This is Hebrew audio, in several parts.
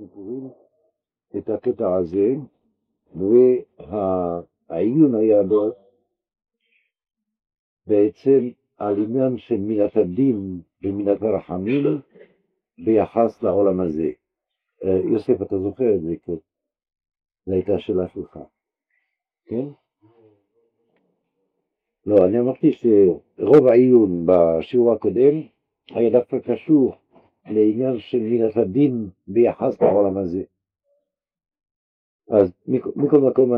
קוראים את הקטע הזה, והעיון היה בעצם על עניין של מידת הדין ומידת הרחמים ביחס לעולם הזה. יוסף, אתה זוכר את זה? זו הייתה השאלה שלך, כן? לא, אני אמרתי שרוב העיון בשיעור הקודם היה דווקא קשור לעניין של מידת הדין ביחס לעולם הזה. אז מכל מקום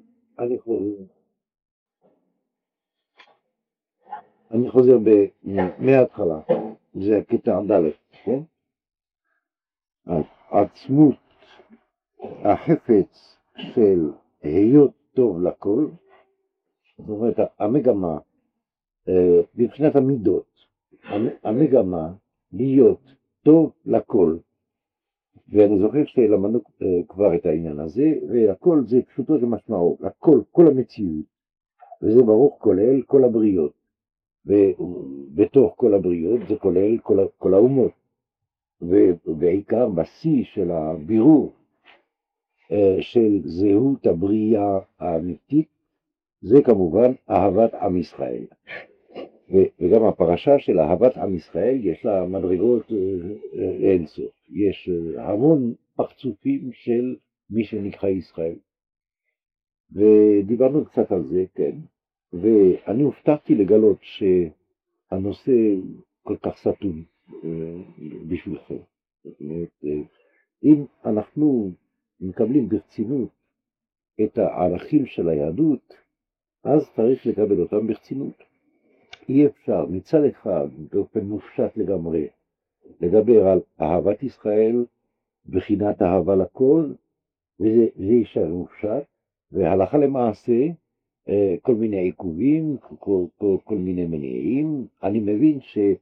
אני חוזר מההתחלה, זה הקטע ד', כן? אז עצמות החפץ של היות טוב לכל, זאת אומרת המגמה מבחינת המידות, המגמה להיות טוב לכל, ואני זוכר שלמדנו כבר את העניין הזה, והכל זה פשוטו זה משמעו, הכל, כל המציאות, וזה ברוך כולל כל הבריות, ובתוך כל הבריות זה כולל כל האומות, ובעיקר בשיא של הבירור של זהות הבריאה האמיתית, זה כמובן אהבת עם ישראל. וגם הפרשה של אהבת עם ישראל יש לה מדרגות אינסוף. יש המון פרצופים של מי שנקרא ישראל. ודיברנו קצת על זה, כן. ואני הופתעתי לגלות שהנושא כל כך סתום בשבילכם. אם אנחנו מקבלים ברצינות את הערכים של היהדות, אז צריך לקבל אותם ברצינות. אי אפשר מצד אחד באופן מופשט לגמרי לדבר על אהבת ישראל בחינת אהבה לכל, וזה יישאר מופשט, והלכה למעשה כל מיני עיכובים, כל מיני מניעים. אני מבין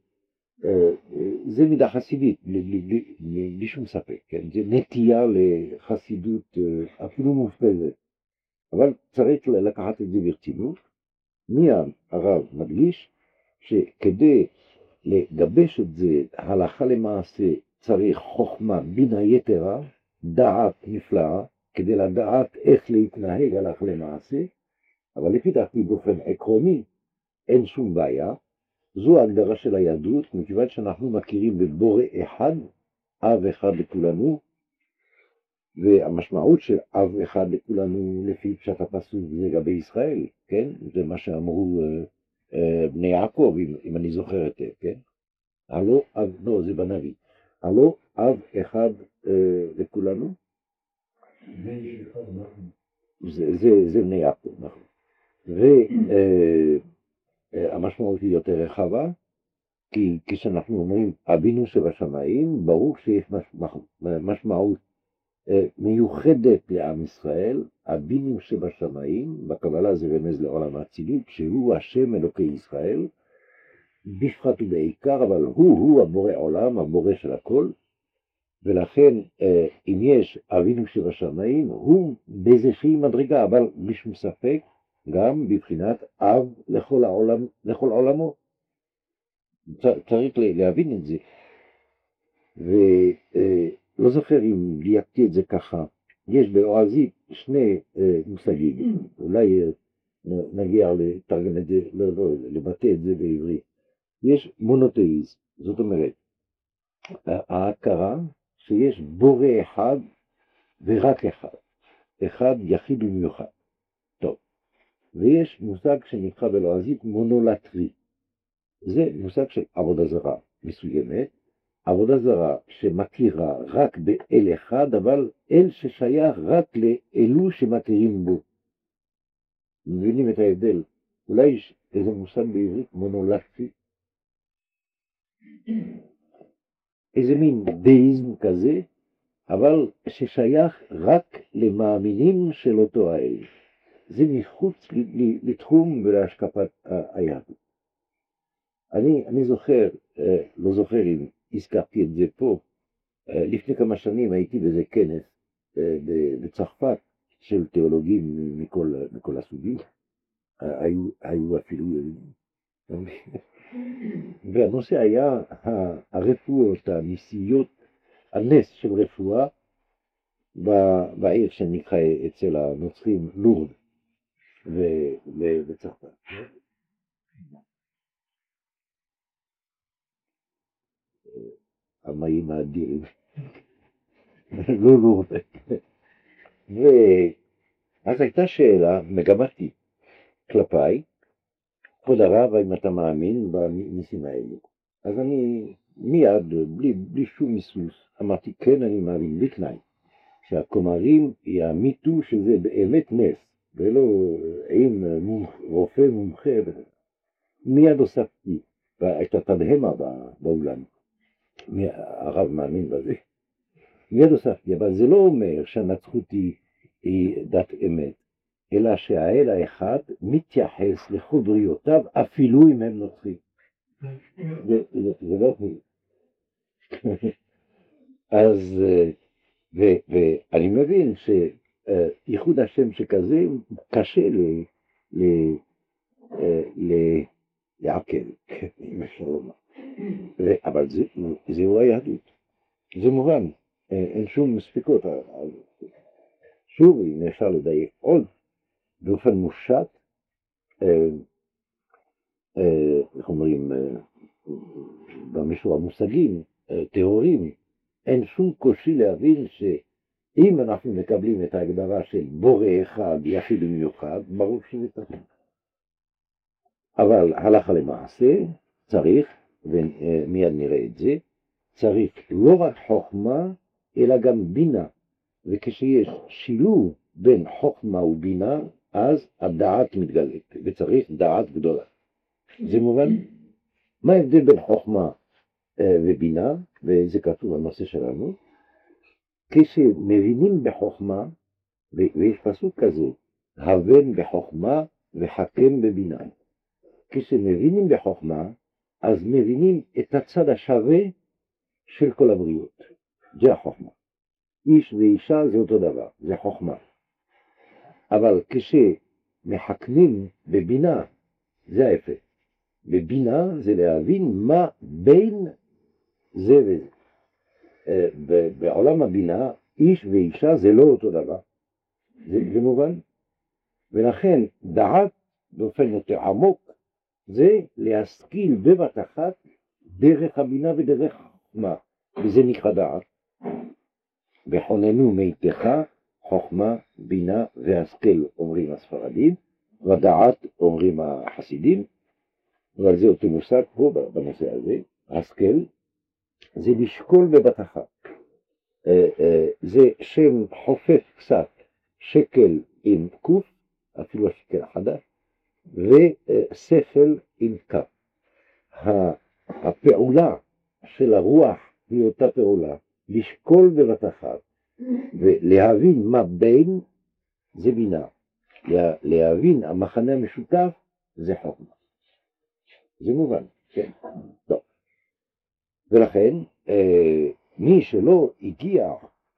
שזה מידה חסידית, בלי שום ספק, כן? זה נטייה לחסידות אפילו מופזת, אבל צריך לקחת את זה ברצינות. מיד הרב מדגיש שכדי לגבש את זה הלכה למעשה צריך חוכמה בינה יתרה, דעת נפלאה, כדי לדעת איך להתנהג הלכה למעשה, אבל לפי דעתי באופן עקרוני אין שום בעיה. זו ההגדרה של היהדות, מכיוון שאנחנו מכירים בבורא אחד, אב אחד לכולנו, והמשמעות של אב אחד לכולנו לפי פשט הפסוק זה לגבי ישראל, כן? זה מה שאמרו בני יעקב, אם אני זוכר היטב, כן? הלא אב, לא, זה בנביא. הלא אב אחד לכולנו? זה בני יעקב, נכון. והמשמעות היא יותר רחבה, כי כשאנחנו אומרים אבינו שבשמיים, ברור שיש משמעות מיוחדת לעם ישראל. אבינו שבשמיים, בקבלה זה רמז לעולם האצילות, שהוא השם אלוקי ישראל, בפרט ובעיקר, אבל הוא הבורא עולם, הבורא של הכל, ולכן אם יש אבינו שבשמיים, הוא באיזושהי מדרגה, אבל בשום ספק, גם בבחינת אב לכל העולם, לכל עולמו. צריך להבין את זה. ולא זוכר אם דייקתי את זה ככה. יש באועזית שני מושגים, אולי נגיע לתרגם את זה, לבטא את זה בעברית. יש מונותאיזם, זאת אומרת, ההכרה שיש בורא אחד ורק אחד, אחד יחיד ומיוחד. טוב, ויש מושג שנקרא בלועזית מונולטרי. זה מושג של עבודה זרה מסוימת, עבודה זרה שמכירה רק באל אחד, אבל אל ששייך רק לאלו שמכירים בו. מבינים את ההבדל? אולי יש איזה מושג בעברית מונולטרי, איזה מין דאיזם כזה, אבל ששייך רק למאמינים של אותו האל. זה מחוץ לתחום ולהשקפת היהדות. אני זוכר, לא זוכר אם הזכרתי את זה פה, לפני כמה שנים הייתי באיזה כנס בצרפת של תיאולוגים מכל הסוגים, היו אפילו ילדים, והנושא היה הרפואות הניסיות, הנס של רפואה בעיר שנקרא אצל הנוצרים לורד בצרפת. המים האדירים, לא לורד. ואז הייתה שאלה מגמתית כלפיי, כבוד הרב, האם אתה מאמין בניסים האלה? אז אני מיד, בלי שום היסוס, אמרתי, כן, אני מאמין, בתנאי, שהכומרים יאמיתו שזה באמת נס, ולא עם רופא מומחה. מיד הוספתי, והייתה תדהמה באולם, הרב מאמין בזה. מיד הוספתי, אבל זה לא אומר שהנצחות היא דת אמת, אלא שהאל האחד מתייחס לכל בריאותיו אפילו אם הם נוצרים. זה לא הוא. אז, ואני מבין שייחוד השם שכזה קשה לעכל, אם אפשר לומר. אבל זהו היהדות. זה מובן, אין שום ספקות. שוב, אם אפשר לדייק עוד, באופן מושט, איך אומרים, במישור המושגים, טהורים, אין שום קושי להבין שאם אנחנו מקבלים את ההגדרה של בורא אחד יחיד ומיוחד, ברור שזה תפקיד. אבל הלכה למעשה צריך, ומיד נראה את זה, צריך לא רק חוכמה, אלא גם בינה. וכשיש שילוב בין חוכמה ובינה, אז הדעת מתגלית, וצריך דעת גדולה. זה מובן? מה ההבדל בין חוכמה ובינה, וזה כתוב בנושא שלנו? כשמבינים בחוכמה, ויש פסוק כזה, הבן בחוכמה וחכם בבינה. כשמבינים בחוכמה, אז מבינים את הצד השווה של כל הבריאות. זה החוכמה. איש ואישה זה אותו דבר, זה חוכמה. אבל כשמחכמים בבינה, זה ההפך. בבינה זה להבין מה בין זה וזה. בעולם הבינה, איש ואישה זה לא אותו דבר. זה מובן? ולכן דעת באופן יותר עמוק, זה להשכיל בבת אחת דרך הבינה ודרך חוכמה, וזה נקרא דעת. וכוננו מיתך חוכמה, בינה והשכל אומרים הספרדים, ודעת אומרים החסידים, אבל זה אותו מושג פה בנושא הזה. השכל זה לשקול בבת אחת, זה שם חופף קצת, שקל עם קוף, אפילו השקל החדש, ושכל עם כף. הפעולה של הרוח היא אותה פעולה, לשקול בבת אחת, ולהבין מה בין זה בינה, להבין המחנה המשותף זה חוכמה. זה מובן, כן? טוב. ולכן, מי שלא הגיע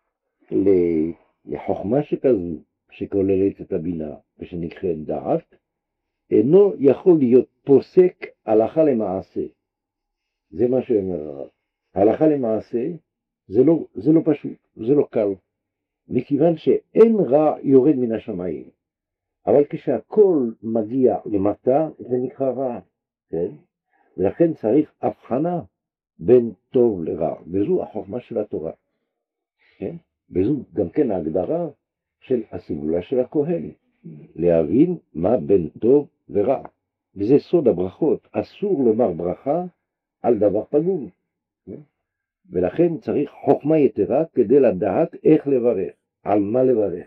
לחוכמה שכזו, שכוללת את הבינה ושנקראת דעת, אינו יכול להיות פוסק הלכה למעשה. זה מה שאומר הרב. הלכה למעשה זה לא פשוט, זה לא קל, מכיוון שאין רע יורד מן השמיים. אבל כשהכל מגיע למטה, זה נקרא רע, כן? ולכן צריך הבחנה בין טוב לרע, וזו החוכמה של התורה, כן? וזו גם כן ההגדרה של הסגולה של הכהן, להבין מה בין טוב ורע. וזה סוד הברכות, אסור לומר ברכה על דבר פגום, כן? ולכן צריך חוכמה יתרה כדי לדעת איך לברך, על מה לברך.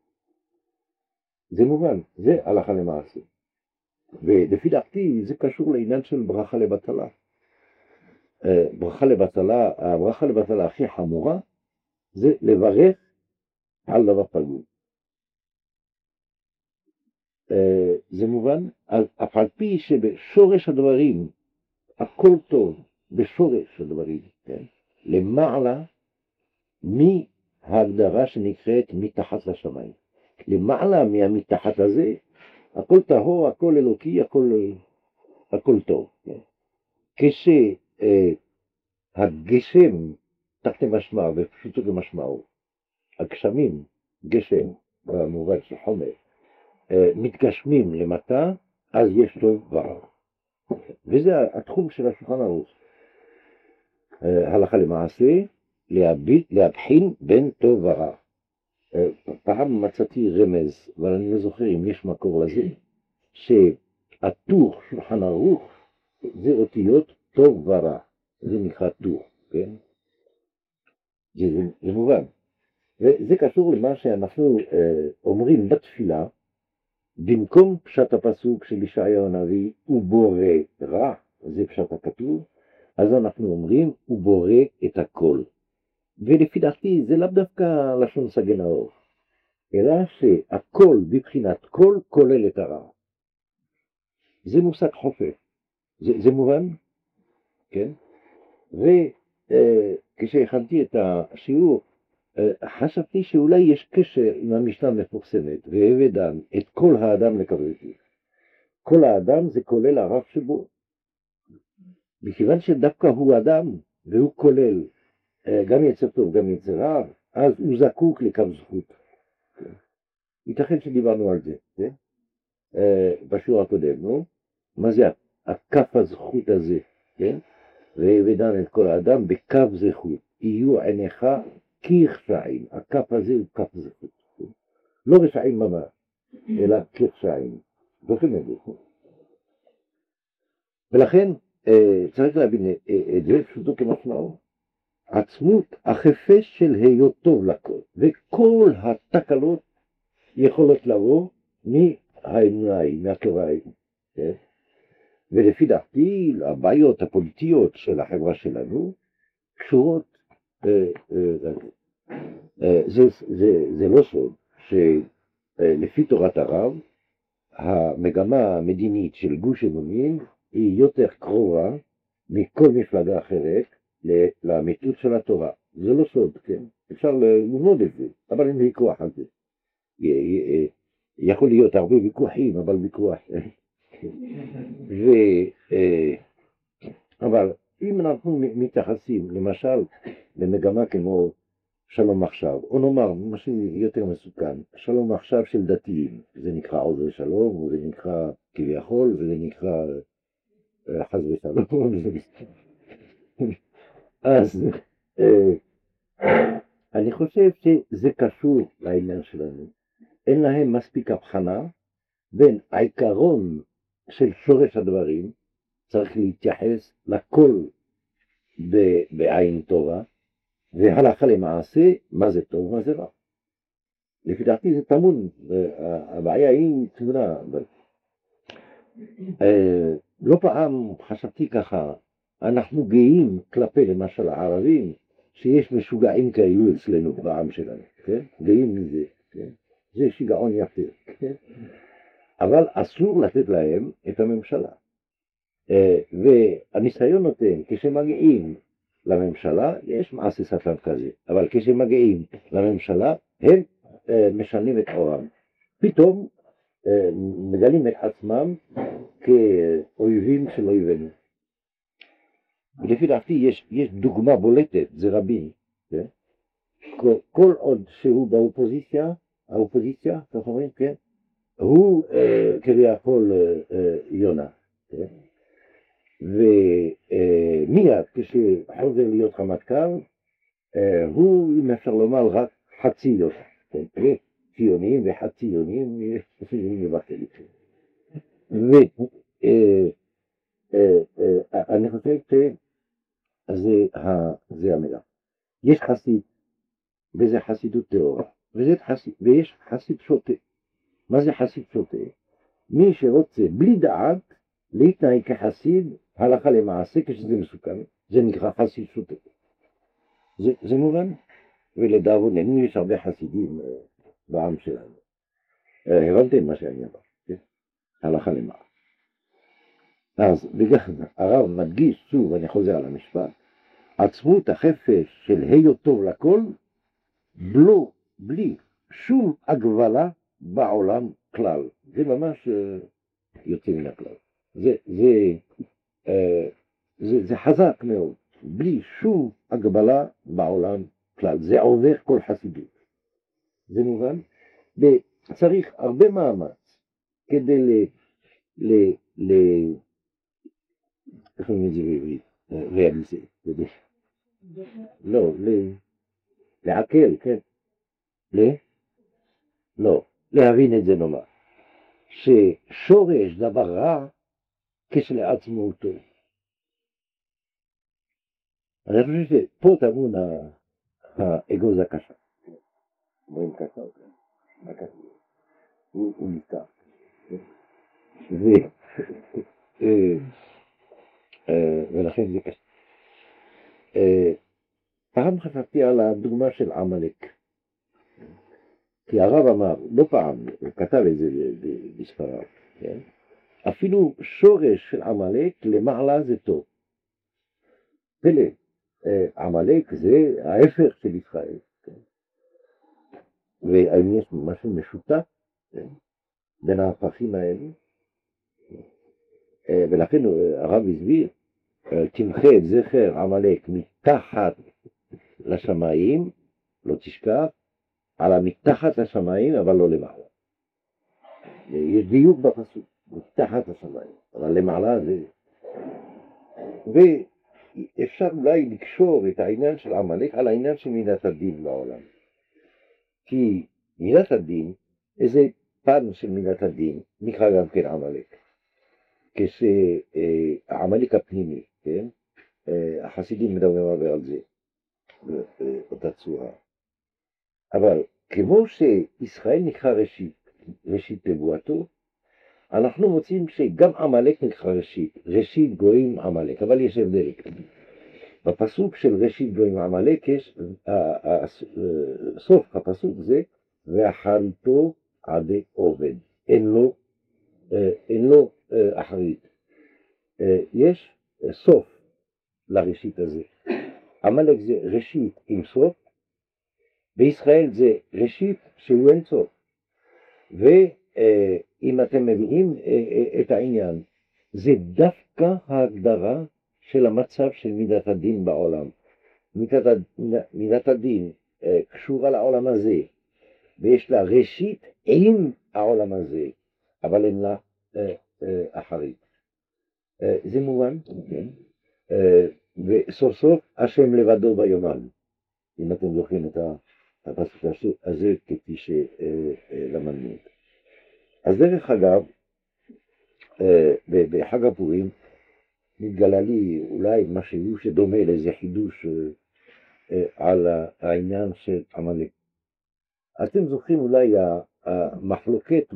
זה מובן, זה הלכה למעשה. ולפי דעתי זה קשור לעניין של ברכה לבטלה. הברכה לבטלה הכי חמורה זה לברך על דבר פגום. זה מובן, אף על פי שבשורש הדברים הכל טוב, בשורש הדברים, כן? למעלה מההגדרה שנקראת מתחת לשמיים. למעלה מהמתחת הזה, הכל טהור, הכל אלוקי, הכל טוב. כן? כשהגשם, תחת משמע ופשוטו כמשמעו, הגשמים, גשם, במובן של חומר, מתגשמים למטה, אז יש טוב ורע. וזה התחום של השולחן ערוך. הלכה למעשה, להבחין בין טוב ורע. פעם מצאתי רמז, אבל אני לא זוכר אם יש מקור לזה, שהטור שולחן ערוך זה אותיות טוב ורע. זה נקרא טור, כן? זה מובן. וזה קשור למה שאנחנו אומרים בתפילה, במקום פשט הפסוק של ישעיהו הנביא, הוא בורא רע, זה פשט הכתוב, אז אנחנו אומרים, הוא בורא את הכל. ולפי דעתי זה לאו דווקא לשון סגן האור, אלא שהכל בבחינת כל כולל את הרע. זה מושג חופף, זה מובן? כן? וכשהכנתי את השיעור, חשבתי שאולי יש קשר עם המשנה המפורסמת, והווה דן את כל האדם לקבלתי. כל האדם זה כולל הרב שבו. מכיוון שדווקא הוא אדם, והוא כולל גם יצר טוב, גם יצר רע, אז הוא זקוק לקו זכות. ייתכן שדיברנו על זה, בשיעור הקודם, נו? מה זה הכף הזכות הזה, כן? והווה דן את כל האדם בקו זכות. יהיו עיניך כרשעים, הכף הזה הוא כף זכות. לא רשעים ממש, אלא כרשעים. זוכרים את זה. ולכן צריך להבין את זה פשוטו כמשמעו. עצמות החפש של היות טוב לכל, וכל התקלות יכולות לבוא מהאמונאי, מהתוראי. ולפי דעתי, הבעיות הפוליטיות של החברה שלנו קשורות, זה לא סוד, שלפי תורת הרב, המגמה המדינית של גוש אמונים היא יותר קרובה מכל מפלגה אחרת לאמיתות של התורה. זה לא סוד, כן? אפשר ללמוד את זה, אבל אין ויכוח על זה. יכול להיות הרבה ויכוחים, אבל ויכוח. אבל אם אנחנו מתייחסים למשל למגמה כמו שלום עכשיו, או נאמר משהו יותר מסוכן, שלום עכשיו של דתיים, זה נקרא עוזר שלום, וזה נקרא כביכול, וזה נקרא חס ושלום. אז אני חושב שזה קשור לעניין שלנו. אין להם מספיק הבחנה בין העיקרון של שורש הדברים, צריך להתייחס לכל בעין טובה, והלכה למעשה מה זה טוב ומה זה רע. לפי דעתי זה טמון, הבעיה היא תמונה. לא פעם חשבתי ככה, אנחנו גאים כלפי למשל הערבים, שיש משוגעים כאלו אצלנו בעם שלנו, כן? גאים מזה, כן? זה שיגעון יפה, כן? אבל אסור לתת להם את הממשלה. והניסיון נותן, כשמגיעים לממשלה, יש מעשה שטן כזה, אבל כשמגיעים לממשלה, הם משנים את עורם. פתאום מגלים את עצמם כאויבים של אויבינו. ולפי דעתי יש דוגמה בולטת, זה רבין. כן? כל עוד שהוא באופוזיציה, האופוזיציה, כך אומרים, כן? הוא כביכול יונה. כן? ומיד כשחוזר להיות רמטכ"ל, הוא, אם אפשר לומר, רק חצי יונה. כן? ציונים וחצי יונים, ואני חושב שזה המילה. יש חסיד, וזה חסידות טהורה, ויש חסיד שוטה. מה זה חסיד שוטה? מי שרוצה בלי דעת להתנהג כחסיד, הלכה למעשה כשזה מסוכן, זה נקרא חסיד שוטה. זה מובן? ולדאבוננו יש הרבה חסידים בעם שלנו. הבנתם מה שאני אמר, כן? הלכה למעשה. אז בגלל הרב מדגיש שוב, אני חוזר על המשפט, עצמות החפש של היות טוב לכל, בלי שום הגבלה בעולם כלל. זה ממש יוצא מן הכלל. זה חזק מאוד, בלי שום הגבלה בעולם כלל. זה עובר כל חסידות. זה מובן? וצריך הרבה מאמץ כדי איך אומרים את זה בעברית? ריאליזר. לא, לעכל, כן. לא, להבין את זה נאמר. ששורש דבר רע כשלעצמו הוא טוב. אני חושב שפה טמון האגוז הקשה. רואים קשה או כן? הוא נפתח. ולכן זה קשה. פעם חשבתי על הדוגמה של עמלק. כי הרב אמר, לא פעם, הוא כתב את זה בספריו, כן? אפילו שורש של עמלק למעלה זה טוב. פלא, עמלק זה ההפך של ישראל, כן? והאם יש משהו משותף, כן? בין ההפכים האלה, ולכן הרב הסביר, תמחה את זכר עמלק מתחת לשמיים, לא תשכח, על המתחת לשמיים, אבל לא למעלה. יש דיוק בפסוק, מתחת לשמיים, אבל למעלה זה... ואפשר אולי לקשור את העניין של עמלק על העניין של מידת הדין בעולם. כי מידת הדין, איזה פן של מידת הדין, נקרא גם כן עמלק. כשעמלק הפנימי, כן? החסידים מדברים הרבה על זה, באותה צורה. אבל כמו שישראל נקרא ראשית נבואתו, אנחנו מוצאים שגם עמלק נקרא ראשית גויים עמלק, אבל יש הבדל. בפסוק של ראשית גויים עמלק יש, סוף הפסוק זה, ואכלתו עדי עובד, אין לו אחרית. יש סוף לראשית הזה. עמלק זה ראשית עם סוף, בישראל זה ראשית שהוא אין סוף. ואם אתם מביאים את העניין, זה דווקא ההגדרה של המצב של מידת הדין בעולם. מידת הדין קשורה לעולם הזה, ויש לה ראשית עם העולם הזה, אבל אין לה אחרית. זה מובן, כן? וסוף סוף השם לבדו ביומן, אם אתם זוכרים את הפסוק הזה כפי שלמדנו. אז דרך אגב, בחג הפורים מתגלה לי אולי משהו שדומה לאיזה חידוש על העניין של עמלק. אתם זוכרים אולי המחלוקת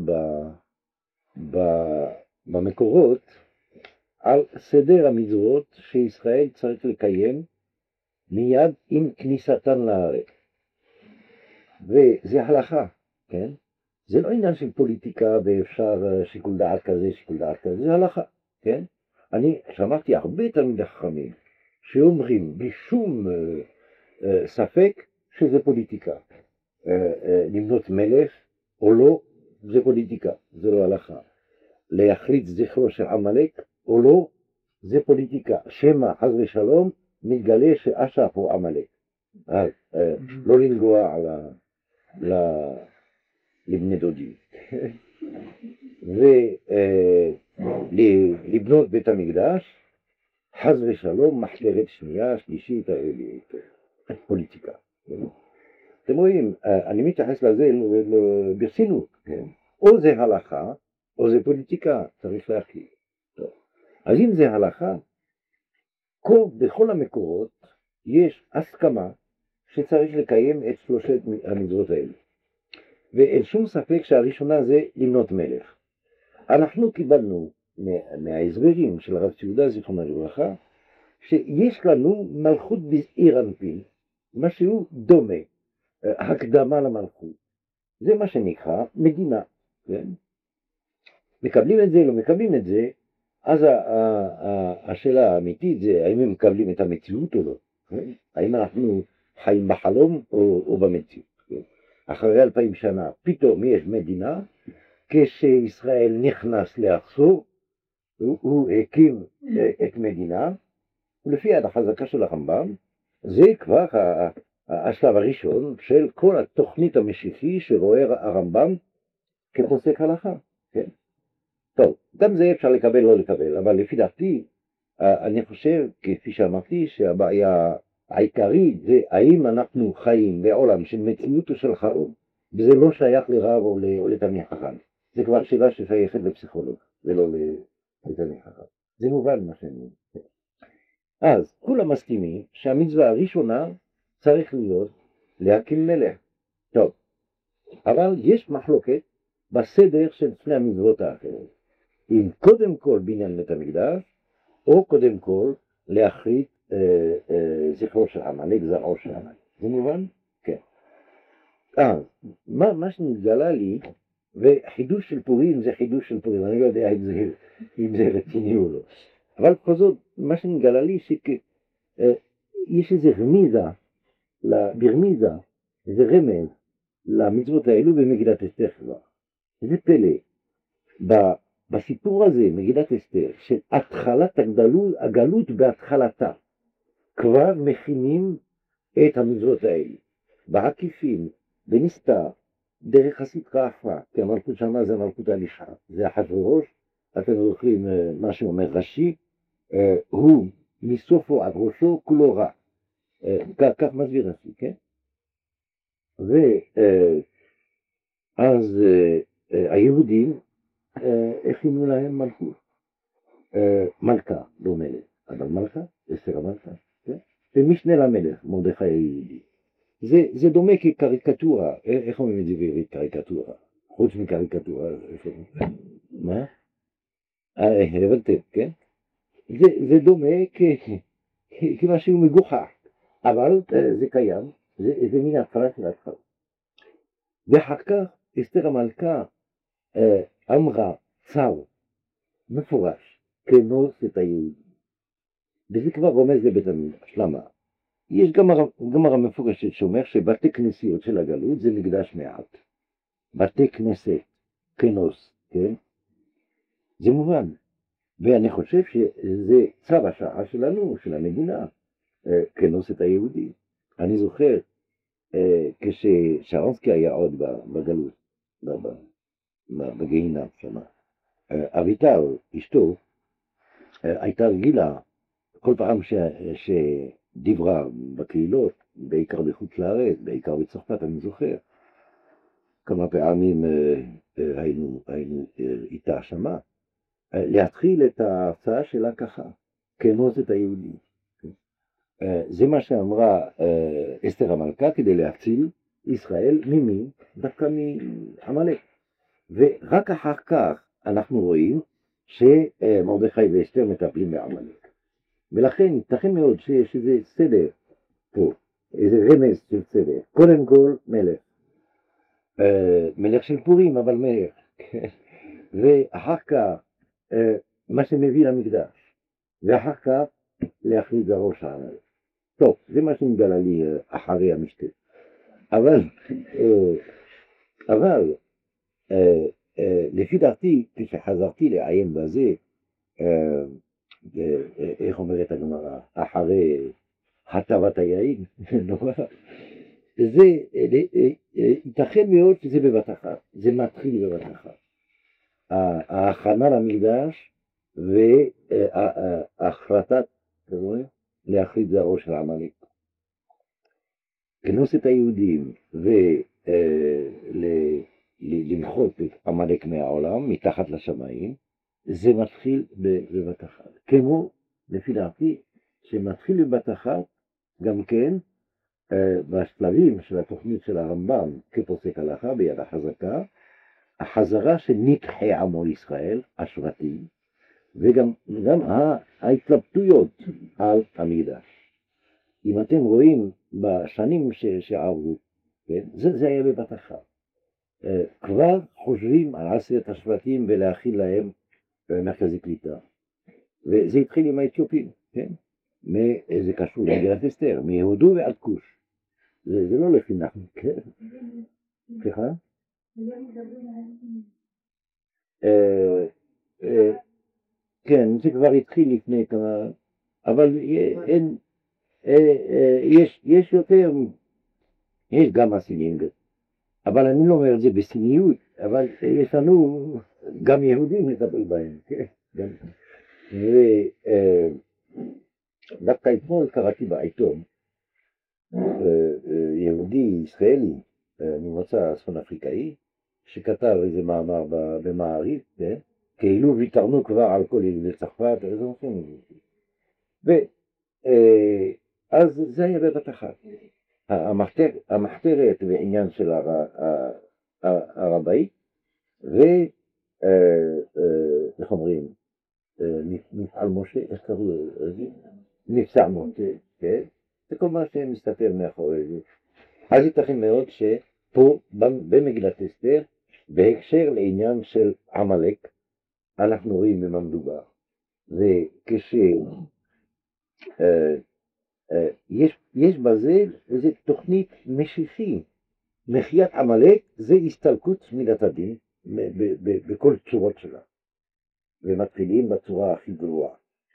במקורות על סדר המצוות שישראל צריך לקיים מיד עם כניסתן לארץ. וזה הלכה, כן? זה לא עניין של פוליטיקה ואפשר שיקול דעת כזה, שיקול דעת כזה, זה הלכה, כן? אני שמעתי הרבה תלמידי חכמים שאומרים בשום ספק שזה פוליטיקה. למנות מלך או לא, זה פוליטיקה, זה לא הלכה. להחליט זכרו של עמלק או לא, זה פוליטיקה. שמא חס ושלום מתגלה שאש"ף הוא עמלק. לא לנגוע לבני דודים. ולבנות בית המקדש, חס ושלום מחתרת שנייה, שלישית, פוליטיקה. אתם רואים, אני מתייחס לזה ברצינות. או זה הלכה, או זה פוליטיקה, צריך להחליט. אז אם זה הלכה, בכל המקורות יש הסכמה שצריך לקיים את שלושת המצוות האלה. ואין שום ספק שהראשונה זה למנות מלך. אנחנו קיבלנו מההסברים של הרב ציודה זיכרונו לברכה, שיש לנו מלכות בזעיר אנפין, משהו דומה, הקדמה למלכות. זה מה שנקרא מדינה. כן? מקבלים את זה, לא מקבלים את זה, אז השאלה האמיתית זה האם הם מקבלים את המציאות או לא. כן? האם אנחנו חיים בחלום או במציאות. כן? אחרי 2000 שנה פתאום יש מדינה, כשישראל נכנס לארצו, הוא הקים את מדינה, ולפי החזקה של הרמב"ם, זה כבר השלב הראשון של כל התוכנית המשיחי שרואה הרמב"ם כפוסק הלכה, כן? טוב, גם זה אפשר לקבל או לא לקבל, אבל לפי דעתי, אני חושב, כפי שאמרתי, שהבעיה העיקרית זה האם אנחנו חיים בעולם של מציאות או של חלום, וזה לא שייך לרב או לתלמיד חכם. זה כבר שאלה ששייכת לפסיכולוג, ולא לתלמיד חכם. זה מובן מה שאני אומר. אז כולם מסכימים שהמצווה הראשונה צריך להיות להקים מלך. טוב, אבל יש מחלוקת בסדר של שני המצוות האחרות. אם קודם כל בניין בית המקדש, או קודם כל להכרית זכרו של עמלק, זרעו של עמלק. זה מובן? כן. אז מה שנתגלה לי, וחידוש של פורים זה חידוש של פורים, אני לא יודע אם זה רציני או לא. אבל בכל זאת, מה שנתגלה לי שיש איזה רמיזה, ברמיזה, איזה רמז למצוות האלו במגילת אסתר כבר. זה פלא. בסיפור הזה, מגילת אסתר, של התחלת הגלות בהתחלתה, כבר מכינים את המצוות האלה. בעקיפין, בנסתר, דרך הסדרה אחת, כי המלכות שמה זה מלכות הליכה, זה אחשוורוש, אתם זוכרים מה שאומר רש"י, הוא מסופו עד ראשו כולו רע. כך מסביר רש"י, כן? ואז היהודים הכינו להם מלכות, מלכה, לא מלך, אבל מלכה, אסתר המלכה, כן? ומשנה למלך, מרדכי היהודי. זה דומה כקריקטורה, איך אומרים את זה בעברית קריקטורה? חוץ מקריקטורה, מה? הבנתם, כן? זה דומה כמשהו מגוחך, אבל זה קיים, זה מן ההתחלה של ההתחלה. ואחר כך אסתר המלכה אמרה צו מפורש, כנוס את היהודים. וזה כבר רומז לבית המקדש. למה? יש גמרא מפורשת שאומר שבתי כנסיות של הגלות זה מקדש מעט. בתי כנסת, כנוס, כן? זה מובן. ואני חושב שזה צו השעה שלנו, של המדינה, כנוס את היהודים. אני זוכר, כששרונסקי היה עוד בגלות, בגיהינום שם, אביטל, אשתו, הייתה רגילה, כל פעם שדיברה בקהילות, בעיקר בחוץ לארץ, בעיקר בצרפת, אני זוכר, כמה פעמים היינו איתה שמה, להתחיל את ההרצאה שלה ככה, כנוס את היהודים. זה מה שאמרה אסתר המלכה כדי להציל ישראל ממי? דווקא מעמלק. ורק אחר כך אנחנו רואים שמרדכי ואסתר מטפלים בעמלק. ולכן ייתכן מאוד שיש איזה סדר פה, איזה רמז של סדר. קודם כל מלך. מלך של פורים, אבל מלך. ואחר כך מה שמביא למקדש. ואחר כך להכריז זרעו של עמלק. טוב, זה מה שנגלה לי אחרי המשתה. אבל לפי דעתי, כשחזרתי לעיין בזה, איך אומרת הגמרא, אחרי הטבת היין, זה ייתכן מאוד שזה בבת אחת, זה מתחיל בבת אחת. ההכנה למקדש וההחלטת, להכריז זרעו של עמלק. כנוס את היהודים ולמחות את עמלק מהעולם, מתחת לשמיים, זה מתחיל בבת אחת. כמו, לפי דעתי, שמתחיל בבת אחת, גם כן, בשלבים של התוכנית של הרמב"ם, כפוסק הלכה ביד החזקה, החזרה של נדחי עמו ישראל, השבטים, וגם ההתלבטויות על המקדש. אם אתם רואים בשנים שעברו, כן, זה היה בבת אחת. כבר חושבים על 10 השבטים ולהכיל להם מרכזי קליטה. וזה התחיל עם האתיופים, כן? זה קשור למגילת אסתר, מהודו ועד כוש. זה לא לפי נחמן, כן? סליחה? כן, זה כבר התחיל לפני כמה, אבל יש יותר יש גם הסינינג, אבל אני לא אומר את זה בסיניות, אבל יש לנו גם יהודים לטפל בהם, כן? דווקא אתמול קראתי בעיתון, יהודי ישראלי, ממוצא צפון אפריקאי, שכתב איזה מאמר במעריב, כאילו ויתרנו כבר על כל יהודי צרפת, איזה נושאים. ואז זה היה בבת אחת. המחתרת בעניין של הר הבית, ואיך אומרים, מפעל משה, איך קראו לזה? מבצע משה, כן? זה כל מה שמסתתר מאחורי זה. אז ייתכן מאוד שפה במגילת אסתר, בהקשר לעניין של עמלק, אנחנו רואים במה מדובר. יש בזה איזו תוכנית משיחית. מחיית עמלק זה הסתלקות מידת הדין בכל צורות שלה. ומתחילים בצורה הכי גרועה.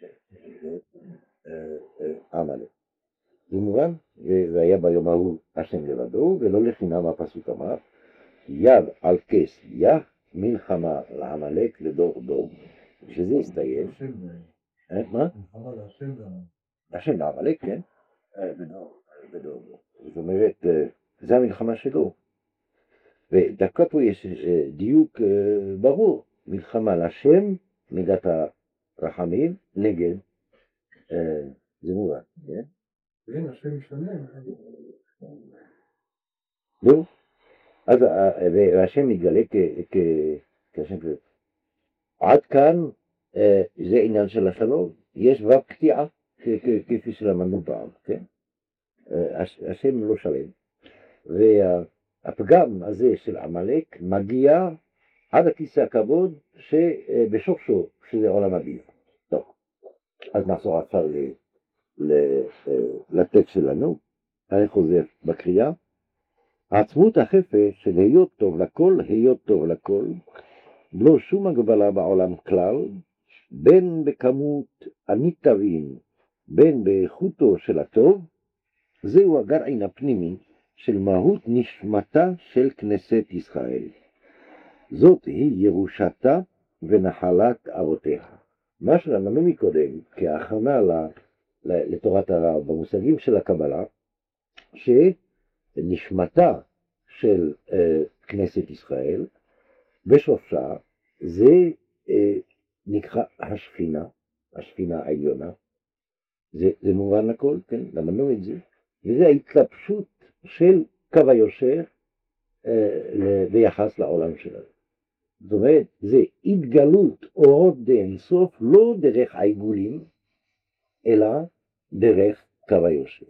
עמלק. במובן, זה היה ביום ההוא השם לבדו, ולא לחינם הפסוק אמר, יד על כס יח מלחמה לעמלק לדור דור. שזה הסתיים. מה? מלחמה להשם גם. להשם לעמלק, כן? בדור. זאת אומרת, זה המלחמה שלו. ודווקא פה יש דיוק ברור, מלחמה להשם, מידת הרחמים, נגד, זה מובן, כן? כן, השם משתנה. לא? אז השם מתגלה כשם כזה. עד כאן זה עניין של השלום. יש וו קטיעה, כפי שלמדנו פעם, כן? השם לא שלם. והפגם הזה של עמלק מגיע עד הכיסא הכבוד שבשורשו, שזה עולם הביאה. טוב, אז נחזור עכשיו לטקסט שלנו. אני חוזר בקריאה. עצמות החפש של היות טוב לכל, היות טוב לכל, לא שום הגבלה בעולם כלל, בין בכמות הניטבים, בין באיכותו של הטוב, זהו הגרעין הפנימי של מהות נשמתה של כנסת ישראל. זאת היא ירושתה ונחלת אבותיה. מה שלמדנו מקודם, כהכנה לתורת הרב, במושגים של הקבלה, שנשמתה של כנסת ישראל, בשורשה, זה נקרא השכינה, השכינה העליונה. זה מובן הכל, כן? למדנו את זה. וזה ההתלבשות של קו היושר ביחס לעולם שלנו. זאת אומרת, זה התגלות אורות באינסוף, לא דרך העיגולים, אלא דרך קו היושר.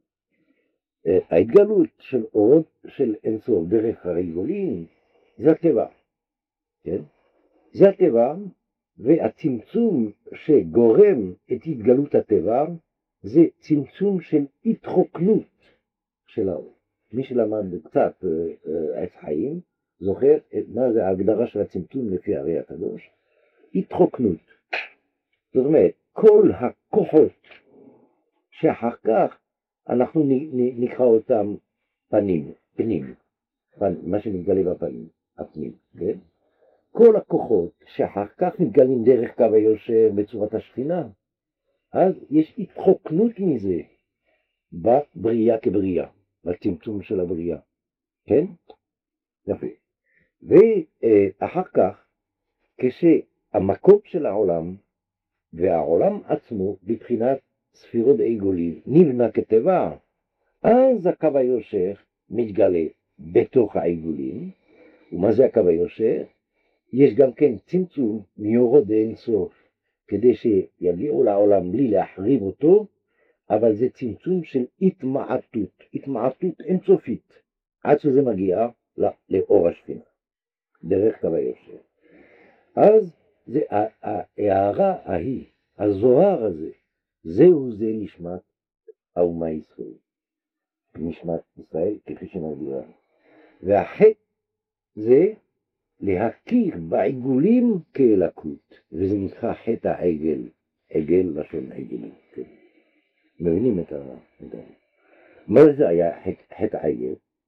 ההתגלות של אורות של אינסוף דרך העיגולים, זה הטבע, כן? זה הטבע, והצמצום שגורם את התגלות הטבע, זה צמצום של התרוקנות של האור. מי שלמד קצת עץ חיים, זוכר מה זה ההגדרה של הצמצום לפי הרי הקדוש? התרוקנות. זאת אומרת, כל הכוחות שאחר כך אנחנו נקרא אותם פנים, מה שמתגלה בפנים, הפנים, כן? כל הכוחות שאחר כך מתגלים דרך קו היושר בצורת השכינה, אז יש התרוקנות מזה בבריאה כבריאה, בצמצום של הבריאה, כן? יפה. ואחר כך, כשהמקום של העולם, והעולם עצמו בבחינת ספירות עיגולים נבנה כטבע, אז הקו היושר מתגלה בתוך העיגולים. ומה זה הקו היושר? יש גם כן צמצום מיורד אינסוף, כדי שיגיעו לעולם בלי להחריב אותו, אבל זה צמצום של התמעטות אינסופית, עד שזה מגיע לאור השכינה, דרך קו היושר. אז זה ההערה ההיא, הזוהר הזה, זהו זה נשמת האומה ישראל, נשמת ישראל כפי שנגדירה. והחטא זה להכיר בעיגולים כאלקות, וזה נקרא חטא העגל, עגל לשון עגלים. כן. מבינים את זה? מה זה היה חטא העגל?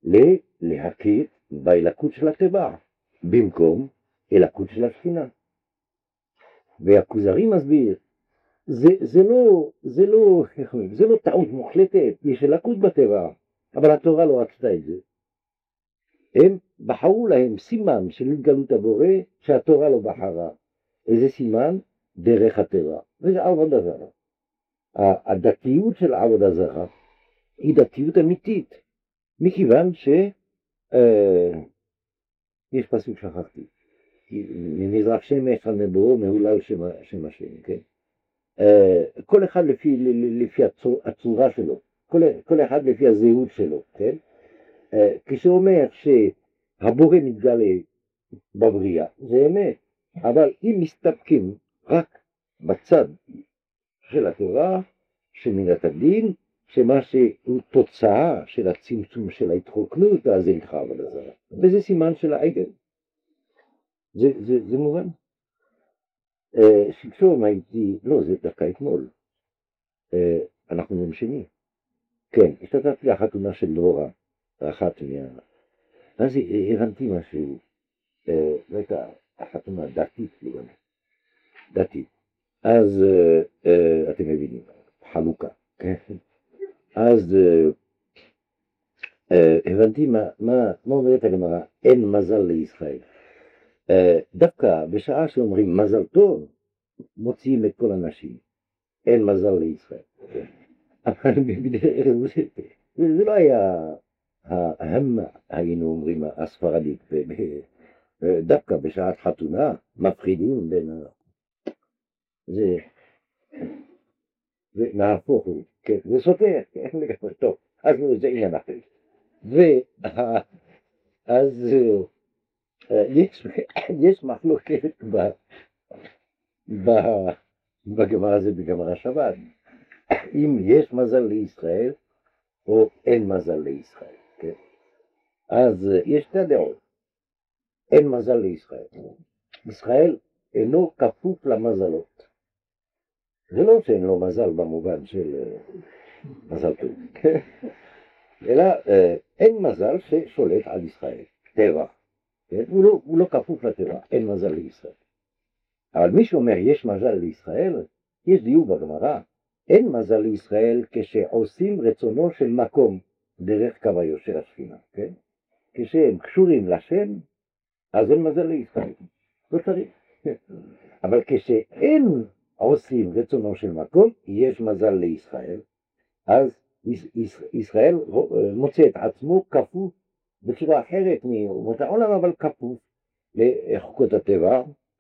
להכיר באלוקות של הטבע, במקום אלוקות של השכינה. והכוזרי מסביר, זה לא טעות מוחלטת, יש אלוקות בטבע, אבל התורה לא רצתה את זה. הם בחרו להם סימן של התגלות הבורא שהתורה לא בחרה. איזה סימן? דרך הטבע. וזה עבודה זרה. הדתיות של עבודה זרה היא דתיות אמיתית, מכיוון יש פסוק שכחתי, מזרח שמש על נבואו מהולל שם השם, כן? כל אחד לפי הצורה שלו, כל אחד לפי הזהות שלו, כן? כשאומר שהבורא מתגלה בבריאה, זה אמת, אבל אם מסתפקים רק בצד של התורה, שמידת הדין, שמה שהוא תוצאה של הצמצום של ההתרוקנות, אז זה נקרא עבודה זרה. וזה סימן של העגל. זה מובן. שלשום הייתי, לא, זה דווקא אתמול. אנחנו יום שני. כן, השתתפתי החתונה של דבורה, אחת אז הבנתי משהו, לא הייתה החתונה דתית לגמרי. דתית. אז אתם מבינים, חלוקה, כן? אז הבנתי מה אומרת הגמרא, אין מזל לישראל. דווקא בשעה שאומרים מזל טוב, מוציאים את כל הנשים. אין מזל לישראל. אבל זה לא היה הם, היינו אומרים, הספרדית. דווקא בשעת חתונה מפחידים בין זה נהפוך הוא, כן, זה סותר, כן, לגמרי, טוב, אז זה עניין אחר. אז יש מחלוקת בגמרא הזה, בגמרא שבת, אם יש מזל לישראל או אין מזל לישראל, כן? אז יש שתי דעות, אין מזל לישראל. ישראל אינו כפוף למזלות. זה לא שאין לו מזל במובן של מזל טוב, אלא אין מזל ששולט על ישראל, טבע. הוא לא כפוף לטבע, אין מזל לישראל. אבל מי שאומר יש מזל לישראל, יש דיוק בגמרא, אין מזל לישראל כשעושים רצונו של מקום דרך קו היושר השכינה, כן? כשהם קשורים לשם, אז אין מזל לישראל, לא צריך. אבל כשאין עושים רצונו של מקום, יש מזל לישראל, אז ישראל מוצא את עצמו כפוף בצורה אחרת מאומות העולם, אבל כפוף לחוקות הטבע,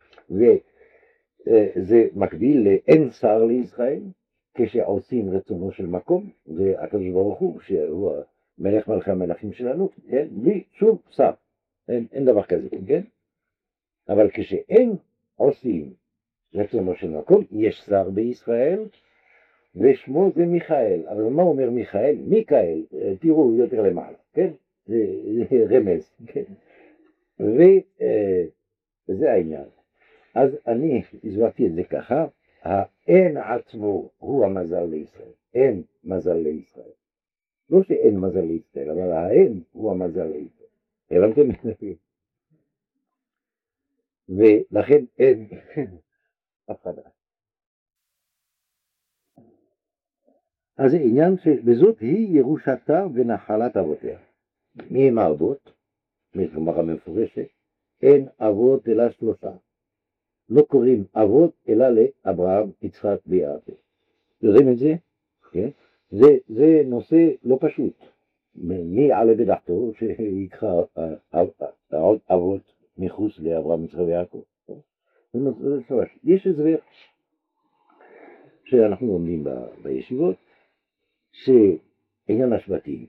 וזה מקביל לאין שר לישראל, כשעושים רצונו של מקום, והקדוש ברוך הוא, שהוא מלך מלכי המלכים שלנו, כן? בלי שום שר, אין דבר כזה, כן? אבל כשאין עושים רצונו של מקום, יש שר בישראל, ושמו זה מיכאל. אבל מה אומר מיכאל? מיקאל, תראו יותר למעלה, כן? זה רמז, כן? וזה העניין. אז אני הסברתי את זה ככה, האין עצמו הוא המזל לישראל, אין מזל לישראל. לא שאין מזל לישראל, אבל האין הוא המזל לישראל. הבנתם? ולכן אין הפחדה. אז זה עניין שבזאת היא ירושתה ונחלת אבותיה. מי הם האבות? מגמרא מפורשת, אין אבות אלא שלושה. לא קוראים אבות אלא לאברהם, יצחק ויעקב. יודעים את זה? כן? זה נושא לא פשוט. מי עלה בדעתו שיקרא עוד אבות מחוץ לאברהם, יצחק ויעקב? יש הסבר שאנחנו לומדים בישיבות, שעניין השבטים,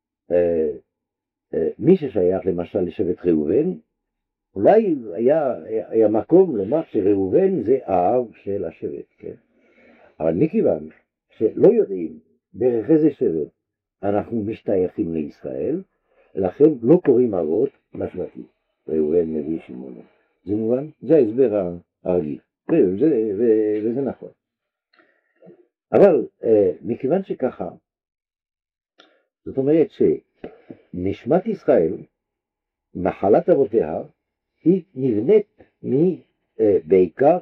מי ששייך למשל לשבט ראובן, אולי היה מקום לומר שראובן זה האב של השבט, כן? אבל מכיוון שלא יודעים דרך איזה שבט אנחנו משתייכים לישראל, לכן לא קוראים אבות לשבטים, ראובן, לוי, שמעון. זה מובן? זה ההסבר הרגיל, וזה נכון. אבל מכיוון שככה, זאת אומרת נשמת ישראל, מחלת אבותיה, היא נבנית בעיקר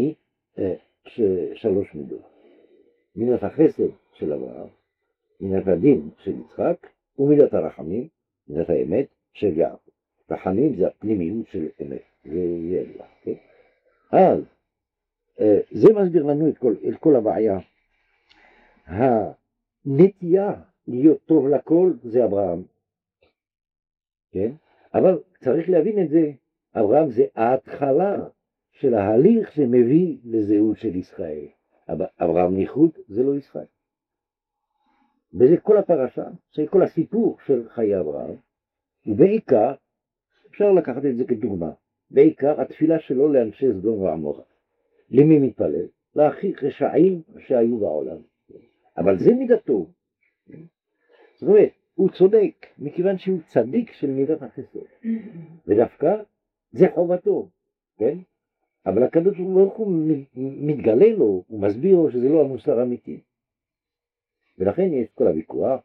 משלוש מידות. מידת החסד של אברהם, מידת הדין של יצחק, ומידת הרחמים, מידת האמת של יעקב. רחמים זה הפנימיות של אמת, זה יהיה לה, כן? אז זה מסביר לנו את כל הבעיה. הנטייה להיות טוב לכל זה אברהם, כן? אבל צריך להבין את זה, אברהם זה ההתחלה של ההליך שמביא לזהות של ישראל. אברהם ניחוד זה לא ישראל. וזה כל הפרשה, זה כל הסיפור של חיי אברהם, ובעיקר, אפשר לקחת את זה כדוגמה, בעיקר התפילה שלו לאנשי סדום ועמורה. למי מתפלל? להכי רשעים שהיו בעולם. אבל זה מידתו. זאת אומרת, הוא צודק, מכיוון שהוא צדיק של מידת החסד. ודווקא זה חובתו, כן? אבל הקדוש ברוך הוא מתגלה לו, הוא מסביר לו שזה לא המוסר האמיתי. ולכן יש כל הוויכוח,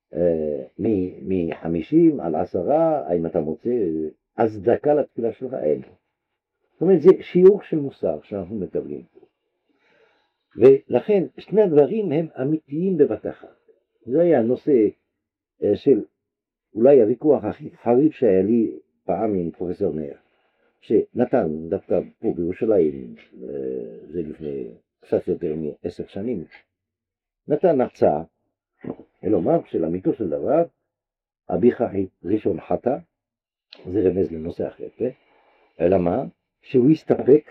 מ-50 על 10, האם אתה מוצא הצדקה לתפילה שלך? אין. זאת אומרת, זה שיעור של מוסר שאנחנו מקבלים פה. ולכן שני הדברים הם אמיתיים בבת אחת. זה היה הנושא של אולי הוויכוח הכי חריף שהיה לי פעם עם פרופסור מאיר, שנתן דווקא פה בירושלים, זה לפני קצת יותר מ10 שנים, נתן הרצאה, אלומר של אמיתו של דבר, אביך ראשון חטא, זה רמז לנושא אחר, אלא מה? שהוא הסתפק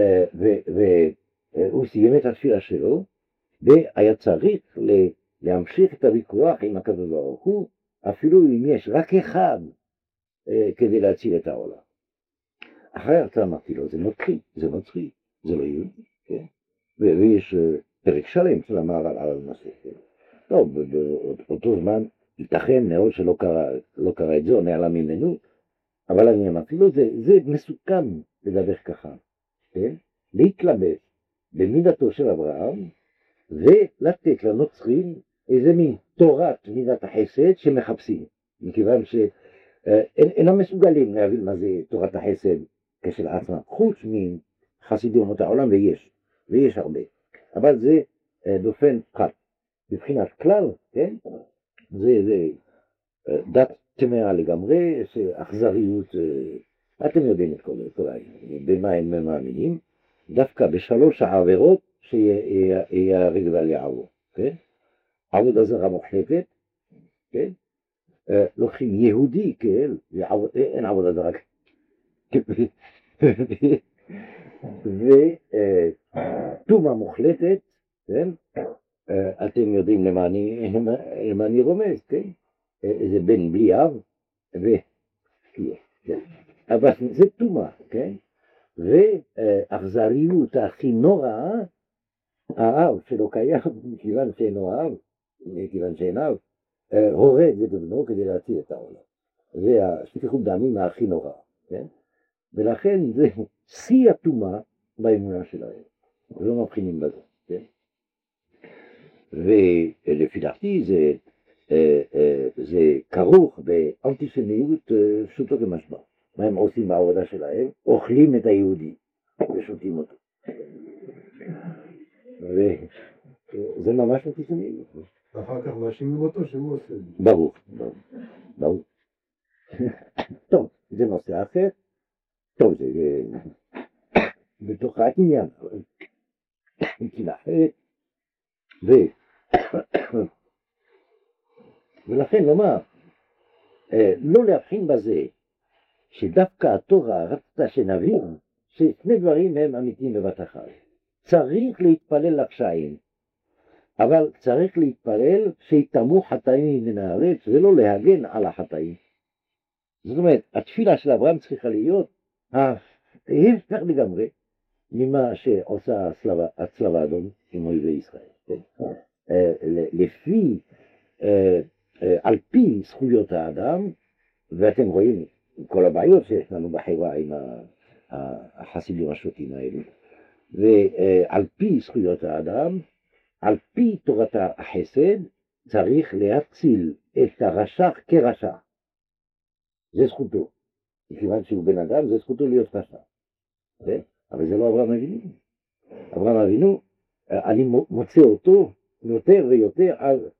והוא סיים את התפילה שלו, והיה צריך להמשיך את הוויכוח עם הקדוש ברוך הוא, אפילו אם יש רק אחד כדי להציל את העולם. אחרי הרצאה אמרתי לו, זה נוצרי, זה לא יהודי, כן? ויש פרק שלם של המהר"ל על הנושא. טוב, באותו זמן ייתכן מאוד שלא קרה את זה, או נעלם ממנו, אבל אני אמרתי לו, זה מסוכן לדבר ככה, כן? להתלבש במידתו של אברהם, ולתת לנוצרים איזה מין תורת מידת החסד שמחפשים, מכיוון שאינם מסוגלים להבין מה זה תורת החסד כשלעצמה, חוץ מחסידי אומות העולם, ויש הרבה, אבל זה באופן פרט. מבחינת כלל, כן? זה דת טמאה לגמרי, שאכזריות, אתם יודעים את כל במה הם מאמינים, דווקא בשלוש העבירות שיהרג ואל יעבור, כן? עבודה זרה מוחלטת, כן? לוקחים יהודי, כן? אין עבודה זרה, וטומאה מוחלטת, כן? אתם יודעים למה אני רומז, כן? זה בן בלי אב, אבל זה טומאה, כן? ואכזריות הכי נוראה, האב שלא קיים, מכיוון שאין אב, הורג את בנו כדי להציל את העולם. זה השפיכות דמים הכי נוראה, כן? ולכן זה שיא הטומאה באמונה שלהם, לא מבחינים בזה, כן? ולפי דעתי זה כרוך באנטישמיות פשוטו כמשמע. מה הם עושים בעבודה שלהם? אוכלים את היהודי ושותים אותו. וזה ממש אנטישמיות. ואחר כך מאשימים אותו שהוא עושה את זה. ברור. טוב, זה נושא אחר. טוב, זה בתוך העניין. נקילה אחרת. ולכן לומר, לא להבחין בזה, שדווקא התורה רצתה שנבין ששני דברים הם אמיתיים בבת אחת. צריך להתפלל לקשיים, אבל צריך להתפלל שיתמו חטאים מן הארץ ולא להגן על החטאים. זאת אומרת, התפילה של אברהם צריכה להיות ההפך לגמרי ממה שעושה הצלב האדום עם אויבי ישראל. לפי, על פי זכויות האדם, ואתם רואים כל הבעיות שיש לנו בחברה עם החסידים השוטים האלה, ועל פי זכויות האדם, על פי תורת החסד, צריך להציל את הרשע כרשע. זה זכותו. מכיוון שהוא בן אדם, זה זכותו להיות רשע. אבל זה לא אברהם אבינו. אברהם אבינו, אני מוצא אותו יותר ויותר על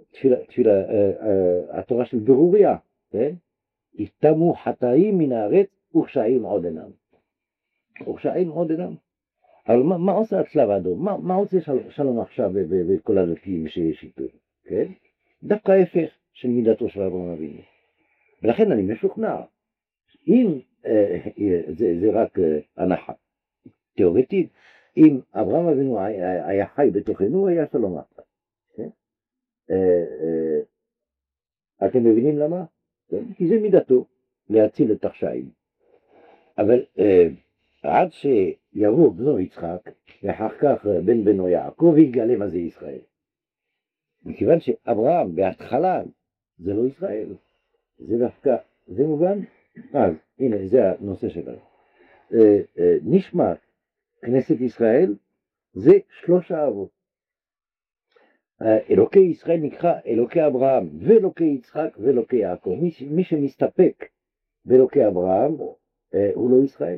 התורה של ברוריה. יתמו חטאים מן הארץ ורשעים עוד אינם. ורשעים עוד אינם. אבל מה עושה הצלב האדום? מה עושה שלום עכשיו וכל הדתיים שיש איתו? כן? דווקא ההפך של מידתו של אברהם אבינו. ולכן אני משוכנע, אם זה רק הנחה תיאורטית, אם אברהם אבינו היה חי בתוכנו, היה שלום עכשיו. כן? אתם מבינים למה? כי זה מידתו להציל את הרשעים. אבל עד שיבוא בנו יצחק, ואחר כך בן בנו יעקב, יגלה מה זה ישראל. מכיוון שאברהם בהתחלה זה לא ישראל, זה דווקא, זה מובן? אז הנה זה הנושא שלנו. נשמת כנסת ישראל זה 3 אבות. אלוקי ישראל נקרא אלוקי אברהם ואלוקי יצחק ואלוקי יעקב. מי שמסתפק באלוקי אברהם הוא לא ישראל.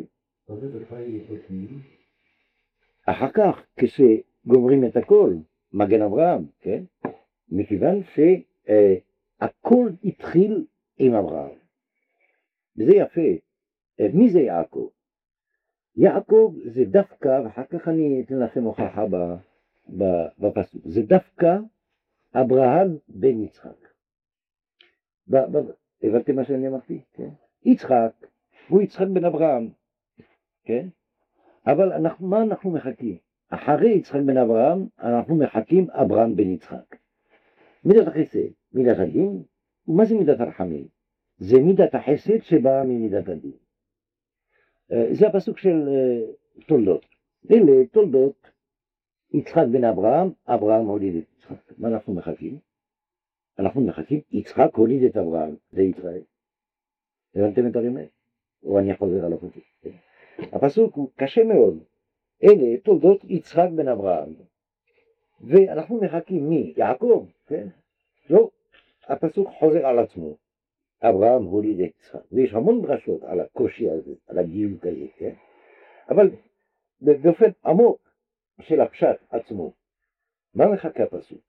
אחר כך כשגומרים את הכל, מגן אברהם, כן? מכיוון שהכל התחיל עם אברהם. וזה יפה. מי זה יעקב? יעקב זה דווקא, ואחר כך אני אתן לכם הוכחה בפסוק, זה דווקא אברהם בן יצחק. הבנתם מה שאני אמרתי? כן? יצחק הוא יצחק בן אברהם, כן? אבל מה אנחנו מחכים? אחרי יצחק בן אברהם אנחנו מחכים אברהם בן יצחק. מידת החסד, מידת הדין, ומה זה מידת הרחמים? זה מידת החסד שבאה ממידת הדין. זה הפסוק של תולדות. אלה תולדות יצחק בן אברהם, אברהם הוליד את יצחק. מה אנחנו מחכים? אנחנו מחכים, יצחק הוליד את אברהם, זה ישראל. הבנתם את הרמז? או אני חוזר על הפסוק. הפסוק הוא קשה מאוד. אלה תולדות יצחק בן אברהם. ואנחנו מחכים מי? יעקב, כן? לא, הפסוק חוזר על עצמו. אברהם הוליד את יצחק. ויש המון דרשות על הקושי הזה, על הדיוק הזה, כן? אבל באופן עמוק של הפשט עצמו, מה מחכה הפסוק?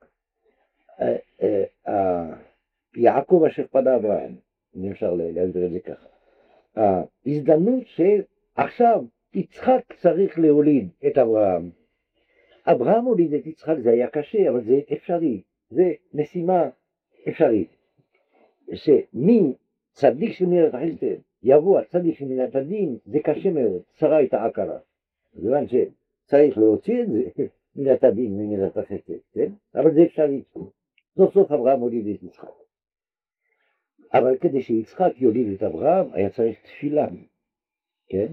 יעקב אשר פדה אברהם, אם אפשר להסביר את זה ככה. ההזדמנות שעכשיו יצחק צריך להוליד את אברהם. אברהם הוליד את יצחק, זה היה קשה, אבל זה אפשרי. זה משימה אפשרית. שמי צדיק של מילת החסד יבוא הצדיק של מילת הדין, זה קשה מאוד. שרה הייתה עקרה. כיוון שצריך להוציא את זה מילת הדין ממילת החסד, כן? אבל זה אפשרי. סוף סוף אברהם הוליד את יצחק. אבל כדי שיצחק יוליד את אברהם היה צריך תפילה, כן?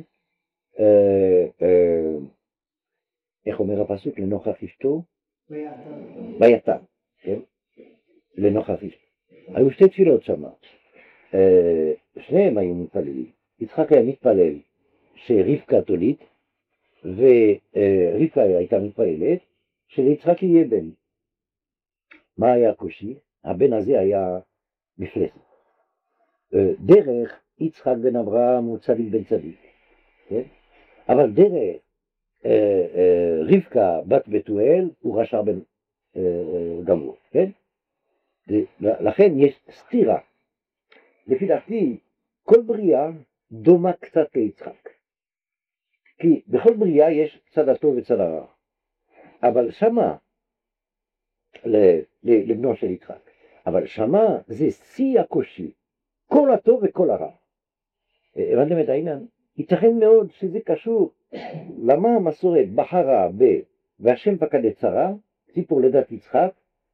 איך אומר הפסוק? לנוכח אשתו? ויתר, כן? לנוכח אשתו. היו 2 תפילות שם. שניהם היו מתפללים. יצחק היה מתפלל שרבקה תוליד, ורבקה הייתה מתפללת שליצחק יהיה בן. מה היה הקושי? הבן הזה היה מפלצת. דרך יצחק בן אברהם הוא צדיק בן צדיק, כן? אבל דרך רבקה בת בתואל הוא רשע בן גמור, כן? לכן יש סתירה. לפי דעתי כל בריאה דומה קצת ליצחק, כי בכל בריאה יש צד הטוב וצד הרע, אבל שמה לבנו של יצחק, אבל שמה זה שיא הקושי, כל הטוב וכל הרע. הבנתם את העניין? ייתכן מאוד שזה קשור למה המסורת בחרה והשם פקד את שרה, סיפור לידת יצחק,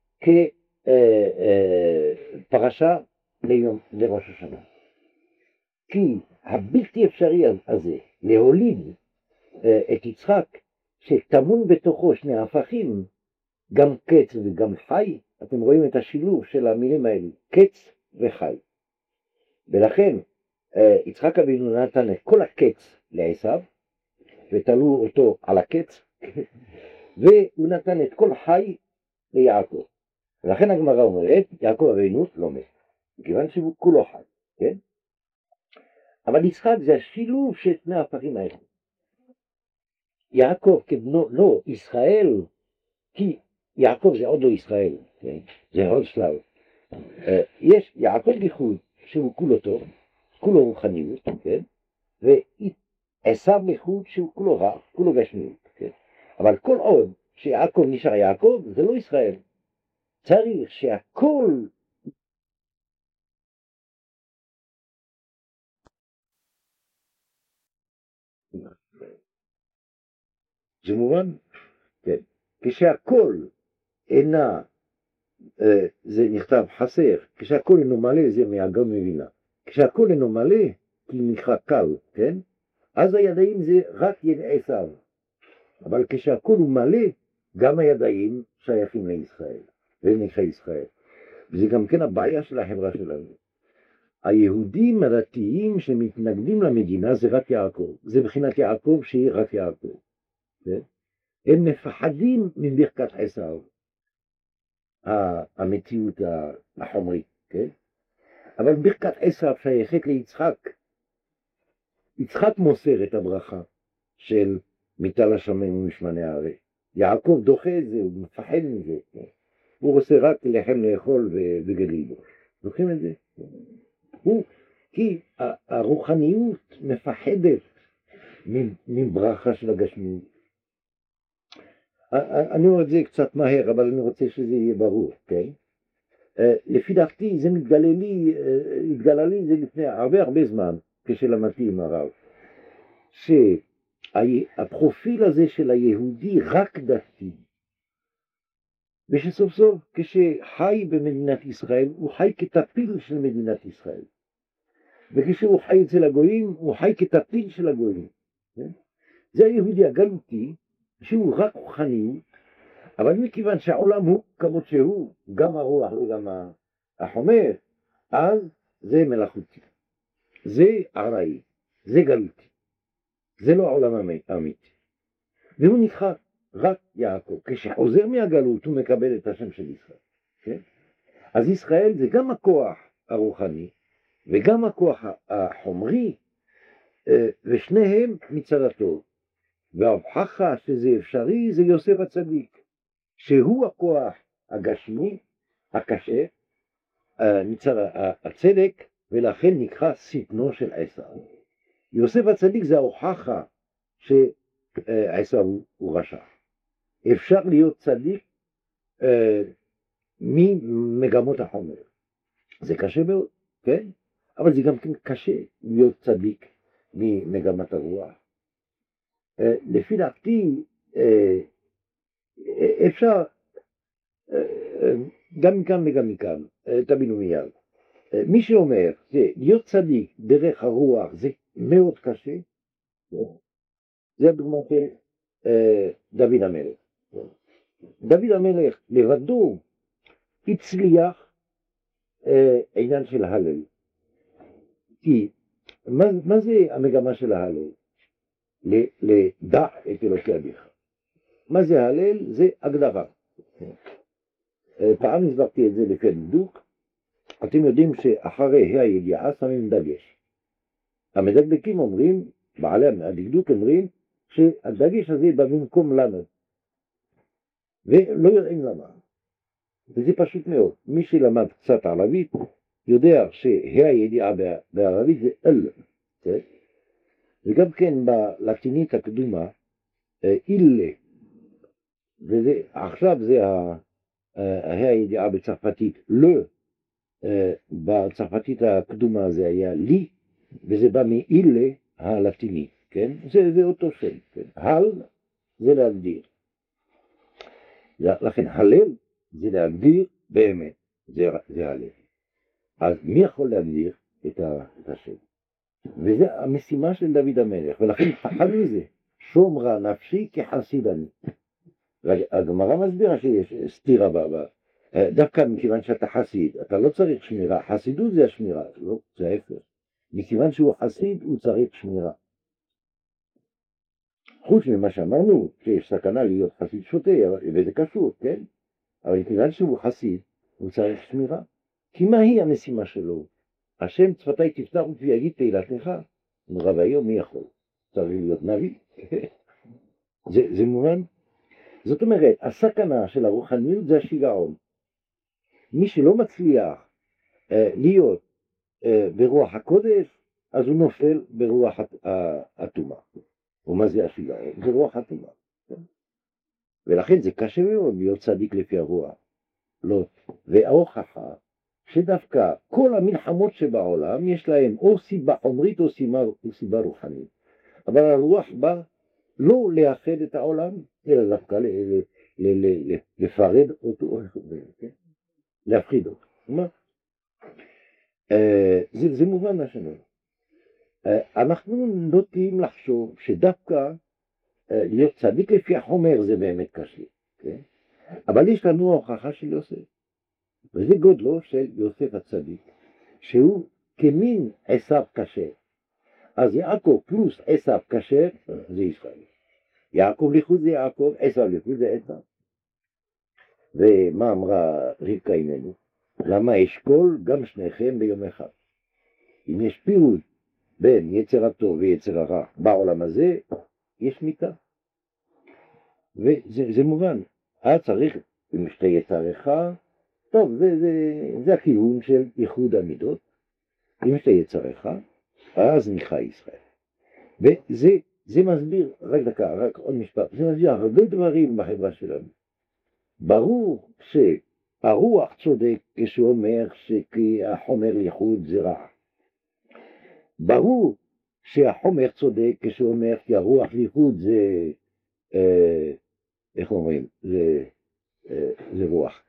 כפרשה לראש השנה. כי הבלתי אפשרי הזה להוליד את יצחק שטמון בתוכו 2 הפכים, גם קץ וגם חי, אתם רואים את השילוב של המילים האלה, קץ וחי. ולכן יצחק אבינו נתן את כל הקץ לעשיו, ותלו אותו על הקץ, והוא נתן את כל חי ליעקב. ולכן הגמרא אומרת, יעקב אבינו לא מת, מכיוון שהוא כולו חי, כן? אבל יצחק זה השילוב של שני הפכים האלה. יעקב כבנו, לא, ישראל, כי יעקב זה עוד לא ישראל, כן? זה עוד שלב. יש יעקב ייחוד שהוא כולו טוב, כולו רוחניות, כן? ועשיו ייחוד שהוא כולו רע, כולו גשמיות, כן? אבל כל עוד שיעקב נשאר יעקב, זה לא ישראל. צריך שהכל זה מובן? כן. כשהכל אינה, זה נכתב חסר, כשהכל אינו מלא זה מהגר מבינה. כשהכל אינו מלא, כי נקרא קל, כן? אז הידיים זה רק יד עשיו. אבל כשהכל הוא מלא, גם הידיים שייכים לישראל, והם נקרא ישראל. וזה גם כן הבעיה של החברה שלנו. היהודים הדתיים שמתנגדים למדינה זה רק יעקב. זה מבחינת יעקב שהיא רק יעקב. כן? הם מפחדים מברכת עשיו, המציאות החומרית, כן? אבל ברכת עשיו שייכת ליצחק. יצחק מוסר את הברכה של מטל השמן ומשמני הארץ. יעקב דוחה את זה, הוא מפחד מזה. כן? הוא רוצה רק לחם לאכול וגליל. זוכרים את זה? כי הרוחניות מפחדת מברכה של הגשמיות. אני אומר את זה קצת מהר, אבל אני רוצה שזה יהיה ברור, כן? לפי דעתי זה התגלה לי זה לפני הרבה זמן, כשלמדתי עם הרב, שהפרופיל הזה של היהודי רק דתי, ושסוף סוף כשחי במדינת ישראל, הוא חי כטפיל של מדינת ישראל. וכשהוא חי אצל הגויים, הוא חי כטפיל של הגויים. זה היהודי הגלותי, שהוא רק רוחניות, אבל מכיוון שהעולם הוא כמות שהוא, גם הרוח וגם החומר, אז זה מלאכותי. זה ארעי, זה גלותי. זה לא העולם האמיתי. והוא נקרא רק יעקב. כשחוזר מהגלות הוא מקבל את השם של ישראל. כן? אז ישראל זה גם הכוח הרוחני, וגם הכוח החומרי, ושניהם מצד הטוב. וההוכחה שזה אפשרי זה יוסף הצדיק, שהוא הכוח הגשמי, הקשה, מצד הצדק, ולכן נקרא שטנו של עשיו. יוסף הצדיק זה ההוכחה שעשיו הוא רשע. אפשר להיות צדיק ממגמות החומר. זה קשה מאוד, כן? אבל זה גם כן קשה להיות צדיק ממגמת הרוח. לפי דעתי אפשר גם מכאן וגם מכאן, תבינו מיד. מי שאומר להיות צדיק דרך הרוח זה מאוד קשה, זה הדוגמה של דוד המלך. דוד המלך לבדו הצליח עניין של הלל. כי מה זה המגמה של ההלל? לדע את אלוקי אביך. מה זה הלל? זה הגדרה. פעם הסברתי את זה לפי הדקדוק. אתם יודעים שאחרי הידיעה שמים דגש. המדקדקים אומרים, בעלי הדקדוק אומרים, שהדגש הזה בא במקום למד. ולא יודעים למה. וזה פשוט מאוד. מי שלמד קצת ערבית, יודע שהידיעה בערבית זה אל. וגם כן בלטינית הקדומה, אילה, ועכשיו זה הידיעה בצרפתית, לא, בצרפתית הקדומה זה היה לי, וזה בא מאילה הלטיני, כן? זה אותו שם, כן? הל זה להגדיר. לכן הלל זה להגדיר באמת, זה הלל. אז מי יכול להגדיר את השם? וזה המשימה של דוד המלך, ולכן פחד מזה, שומרה נפשי כחסיד אני. הגמרא מסבירה שיש סתירה דווקא מכיוון שאתה חסיד, אתה לא צריך שמירה, חסידות זה השמירה, לא, זה ההפך. מכיוון שהוא חסיד, הוא צריך שמירה. חוץ ממה שאמרנו, שיש סכנה להיות חסיד שוטה, וזה קשור, כן? אבל מכיוון שהוא חסיד, הוא צריך שמירה. כי מהי המשימה שלו? השם שפתי תפתח ויגיד תהילתך. נורא והיום מי יכול? צריך להיות נביא. זה מובן? זאת אומרת, הסכנה של הרוחניות זה השיגעון. מי שלא מצליח להיות ברוח הקודש, אז הוא נופל ברוח הטומאה. ומה זה השיגעון? זה רוח הטומאה. ולכן זה קשה מאוד להיות צדיק לפי הרוח. לא. וההוכחה שדווקא כל המלחמות שבעולם יש להם או סיבה חומרית או סיבה רוחנית. אבל הרוח בא לא לאחד את העולם, אלא דווקא לפרד אותו, להפחיד אותו. זה מובן מה שאני אומר. אנחנו נוטים לחשוב שדווקא להיות צדיק לפי החומר זה באמת קשה. אבל יש לנו ההוכחה של יוסף. וזה גודלו של יוסף הצדיק, שהוא כמין עשיו כשר. אז יעקב פלוס עשיו כשר זה ישראל. יעקב לחוד זה יעקב, עשיו לחוד זה עשיו. ומה אמרה רבקה אימנו? למה אשכול גם שניכם ביום אחד? אם יש פירוד בין יצר הטוב ויצר הרע בעולם הזה, יש מיתה. וזה מובן. צריך, אם שתי יצריך, טוב, זה הכיוון של איחוד המידות. אם שתי יצריך, אז ניחא ישראל. וזה מסביר, רק דקה, רק עוד משפט, זה מסביר הרבה דברים בחברה שלנו. ברור שהרוח צודק כשהוא אומר שהחומר ייחוד זה רע. ברור שהחומר צודק כשהוא אומר כי הרוח ייחוד זה, איך אומרים, זה רוח.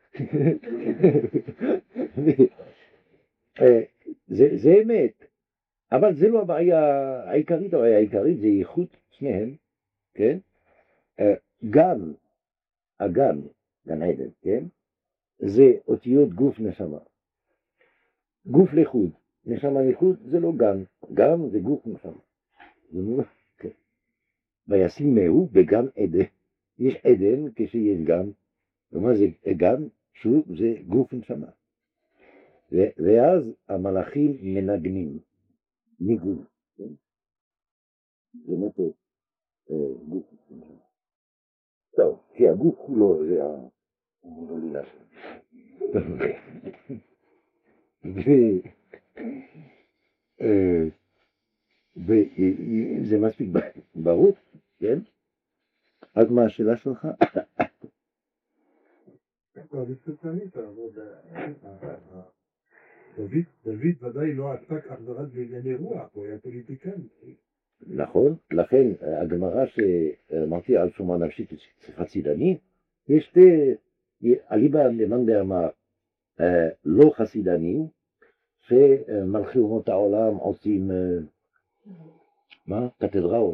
זה אמת, אבל זה לא הבעיה העיקרית, הבעיה העיקרית זה ייחוד שניהם, כן? גם הגן, גן עדן, כן? זה אותיות גוף נשמה. גוף לחוד, נשמה לחוד זה לא גן, גן זה גוף נשמה. כן. וישימהו בגן עדן, יש עדן כשיש גן, ומה זה גן? שוב זה גוף נשמה. ואז המלאכים מנגנים, ניגון, כן? זה נטו גוף נשמה. טוב, כי הגוף כולו זה הגדולינה שלו. וזה מספיק ברור, כן? אז מה השאלה שלך? דוד ודאי לא עסק אך ורק בענייני רוח, הוא היה פוליטיקן. נכון, לכן הגמרא שאמרתי על שומה נפשית חסידני, יש שתי, אליבא למאן דאמר לא חסידנים, שמלכי אומות העולם עושים מה? קתדראות,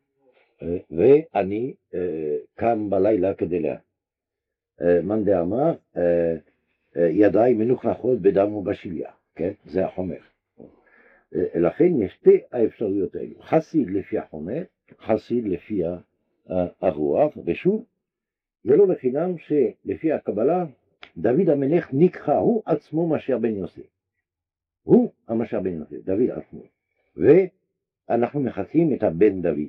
ואני קם בלילה כדי מאן דאמר ידיים מנוכנחות בדם ובשליה, כן? זה החומר. לכן יש שתי האפשרויות האלו, חסיד לפי החומר, חסיד לפי הרוח, ושוב, ולא לחינם שלפי הקבלה, דוד המלך נקחה, הוא עצמו משיח בן יוסף. הוא המשיח בן יוסף, דוד עצמו. ואנחנו מחכים את הבן דוד.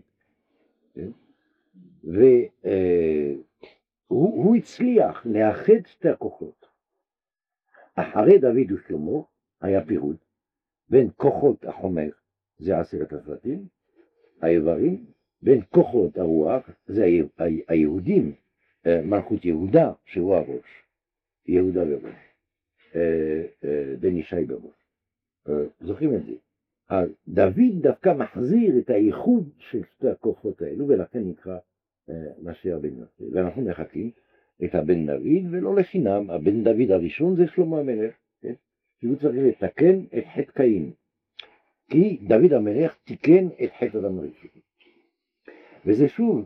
והוא הצליח לאחד שתי הכוחות. אחרי דוד ושלמה היה פירוד בין כוחות החומר, זה 10 השבטים, האיברים, בין כוחות הרוח, זה היהודים, מלכות יהודה, שהוא הראש, יהודה בראש, בן ישי בראש. זוכרים את זה? דוד דווקא מחזיר את הייחוד של שתי הכוחות האלו, ולכן נקרא משיח בן יוסף. ואנחנו מחכים את הבן דוד, ולא לחינם, הבן דוד הראשון זה שלמה המלך, כן? שהוא צריך לתקן את חטא קין, כי דוד המלך תיקן את חטא אדם הראשון. וזה שוב,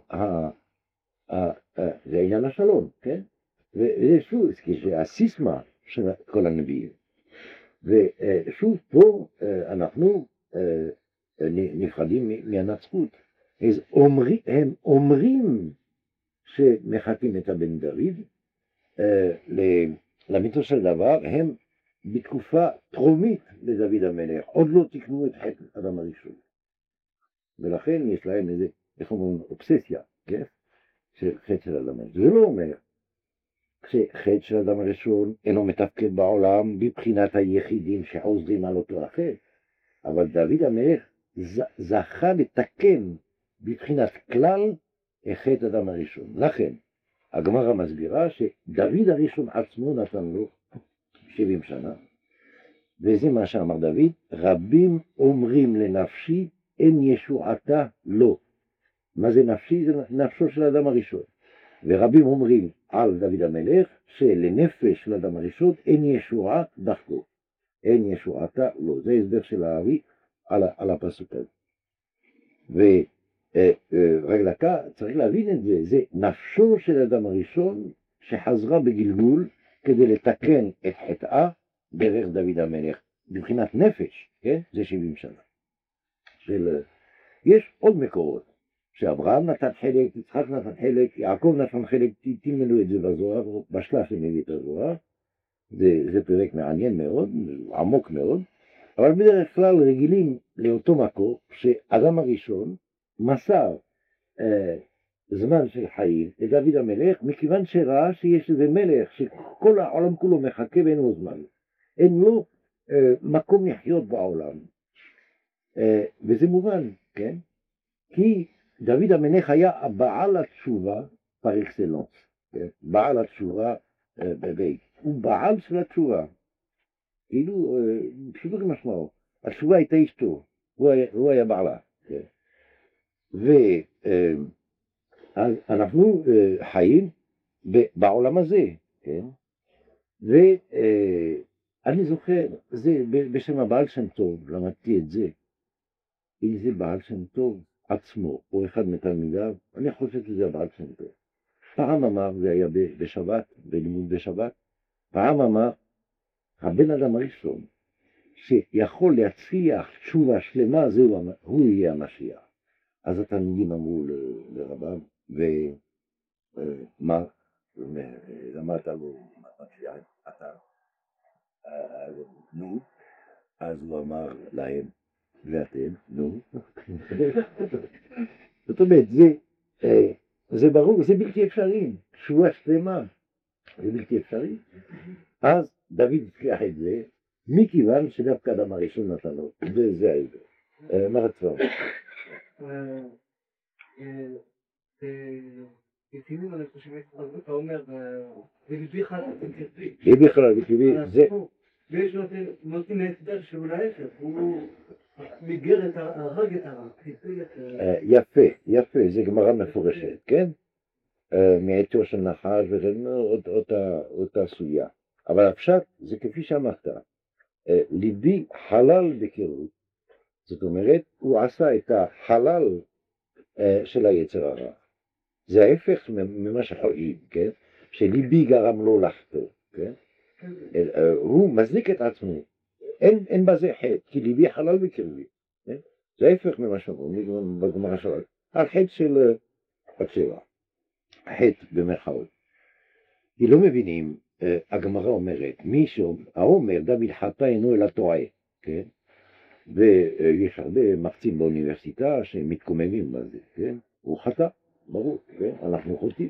זה עניין השלום, כן? וזה שוב, זה הסיסמה של כל הנביאים. ושוב פה אנחנו נפרדים מהנצחות. אז הם אומרים שמחכים את הבן דוד לאמיתו של דבר, הם בתקופה טרומית לדוד המלך, עוד לא תקנו את חטא אדם הראשון. ולכן יש להם איזה, איך אומרים, אובססיה, כן? חטא של אדם הראשון. זה לא אומר שחטא של אדם הראשון אינו מתפקד בעולם בבחינת היחידים שחוזרים על אותו החטא, אבל דוד המלך זכה לתקן בבחינת כלל חטא אדם הראשון. לכן הגמרא מסבירה שדוד הראשון עצמו נתן לו 70 שנה, וזה מה שאמר דוד, רבים אומרים לנפשי אין ישועתה לא. מה זה נפשי? זה נפשו של האדם הראשון. ורבים אומרים על דוד המלך שלנפש של האדם הראשון אין ישועה דרכו. אין ישועתה לא. זה הסבר של הארי על הפסוק הזה. ורק דקה, צריך להבין את זה, זה נפשו של האדם הראשון שחזרה בגלגול כדי לתקן את חטאה דרך דוד המלך. מבחינת נפש, כן? זה 70 שנה. יש עוד מקורות, שאברהם נתן חלק, יצחק נתן חלק, יעקב נתן חלק, תלמדו את זה בזוהר, בשלב שמביא את הזוהר. זה פרק מעניין מאוד, עמוק מאוד, אבל בדרך כלל רגילים לאותו מקור, שאדם הראשון מסר זמן של חיים לדוד המלך, מכיוון שראה שיש איזה מלך שכל העולם כולו מחכה ואין לו זמן, אין לו מקום לחיות בעולם. וזה מובן, כן? כי דוד המלך היה בעל התשובה פר אקסלנס, כן? בעל התשובה בבית, הוא בעל של התשובה, כאילו פשוט משמעו, התשובה הייתה אשתו, הוא היה בעלה, כן? ואנחנו חיים בעולם הזה, כן? ואני זוכר, זה בשם הבעל שם טוב, למדתי את זה, אם זה בעל שם טוב עצמו, או אחד מתלמידיו, אני חושב שזה הבעל שם טוב. פעם אמר, זה היה בשבת, בלימוד בשבת, פעם אמר, הבן אדם הראשון, שיכול להצליח תשובה שלמה, הוא יהיה המשיח. אז התלמידים אמרו לרבם, ומה? למה אתה לא משיח? אתה, נו, אז הוא אמר להם, ואתם, נו. זאת אומרת, זה ברור, זה בלתי אפשרי, תשובה שלמה, זה בלתי אפשרי. אז דוד הצליח את זה, מכיוון שדווקא אדם הראשון נתן לו, וזה ההסבר. מה רצון? בסימון אני חושב, אתה אומר, ליבי חלק ותרפי. ליבי חלק ותרפי, זה... ויש נותנים להסבר שהוא להפך, הוא מגר את הרג את הרע. יפה, זה גמרא מפורשת, כן? מעטו של נחש וזה אותה סוגיה. אבל הפשט זה כפי שאמרת, ליבי חלל בקירות, זאת אומרת, הוא עשה את החלל של היצר הרע. זה ההפך ממה שחושבים, כן? שליבי גרם לו לחטוא, כן? הוא מזניק את עצמו, אין בזה חטא, כי ליבי חלל בקרבי, כן? זה ההפך ממה שאומרים בגמרא שלנו, החטא של הצבע, חטא במרכאות. כי לא מבינים, הגמרא אומרת, האומר דוד חטא אינו אלא טועה, כן? ויש הרבה מרצים באוניברסיטה שמתקוממים בזה, כן? הוא חטא, ברור, כן? אנחנו חוטאים.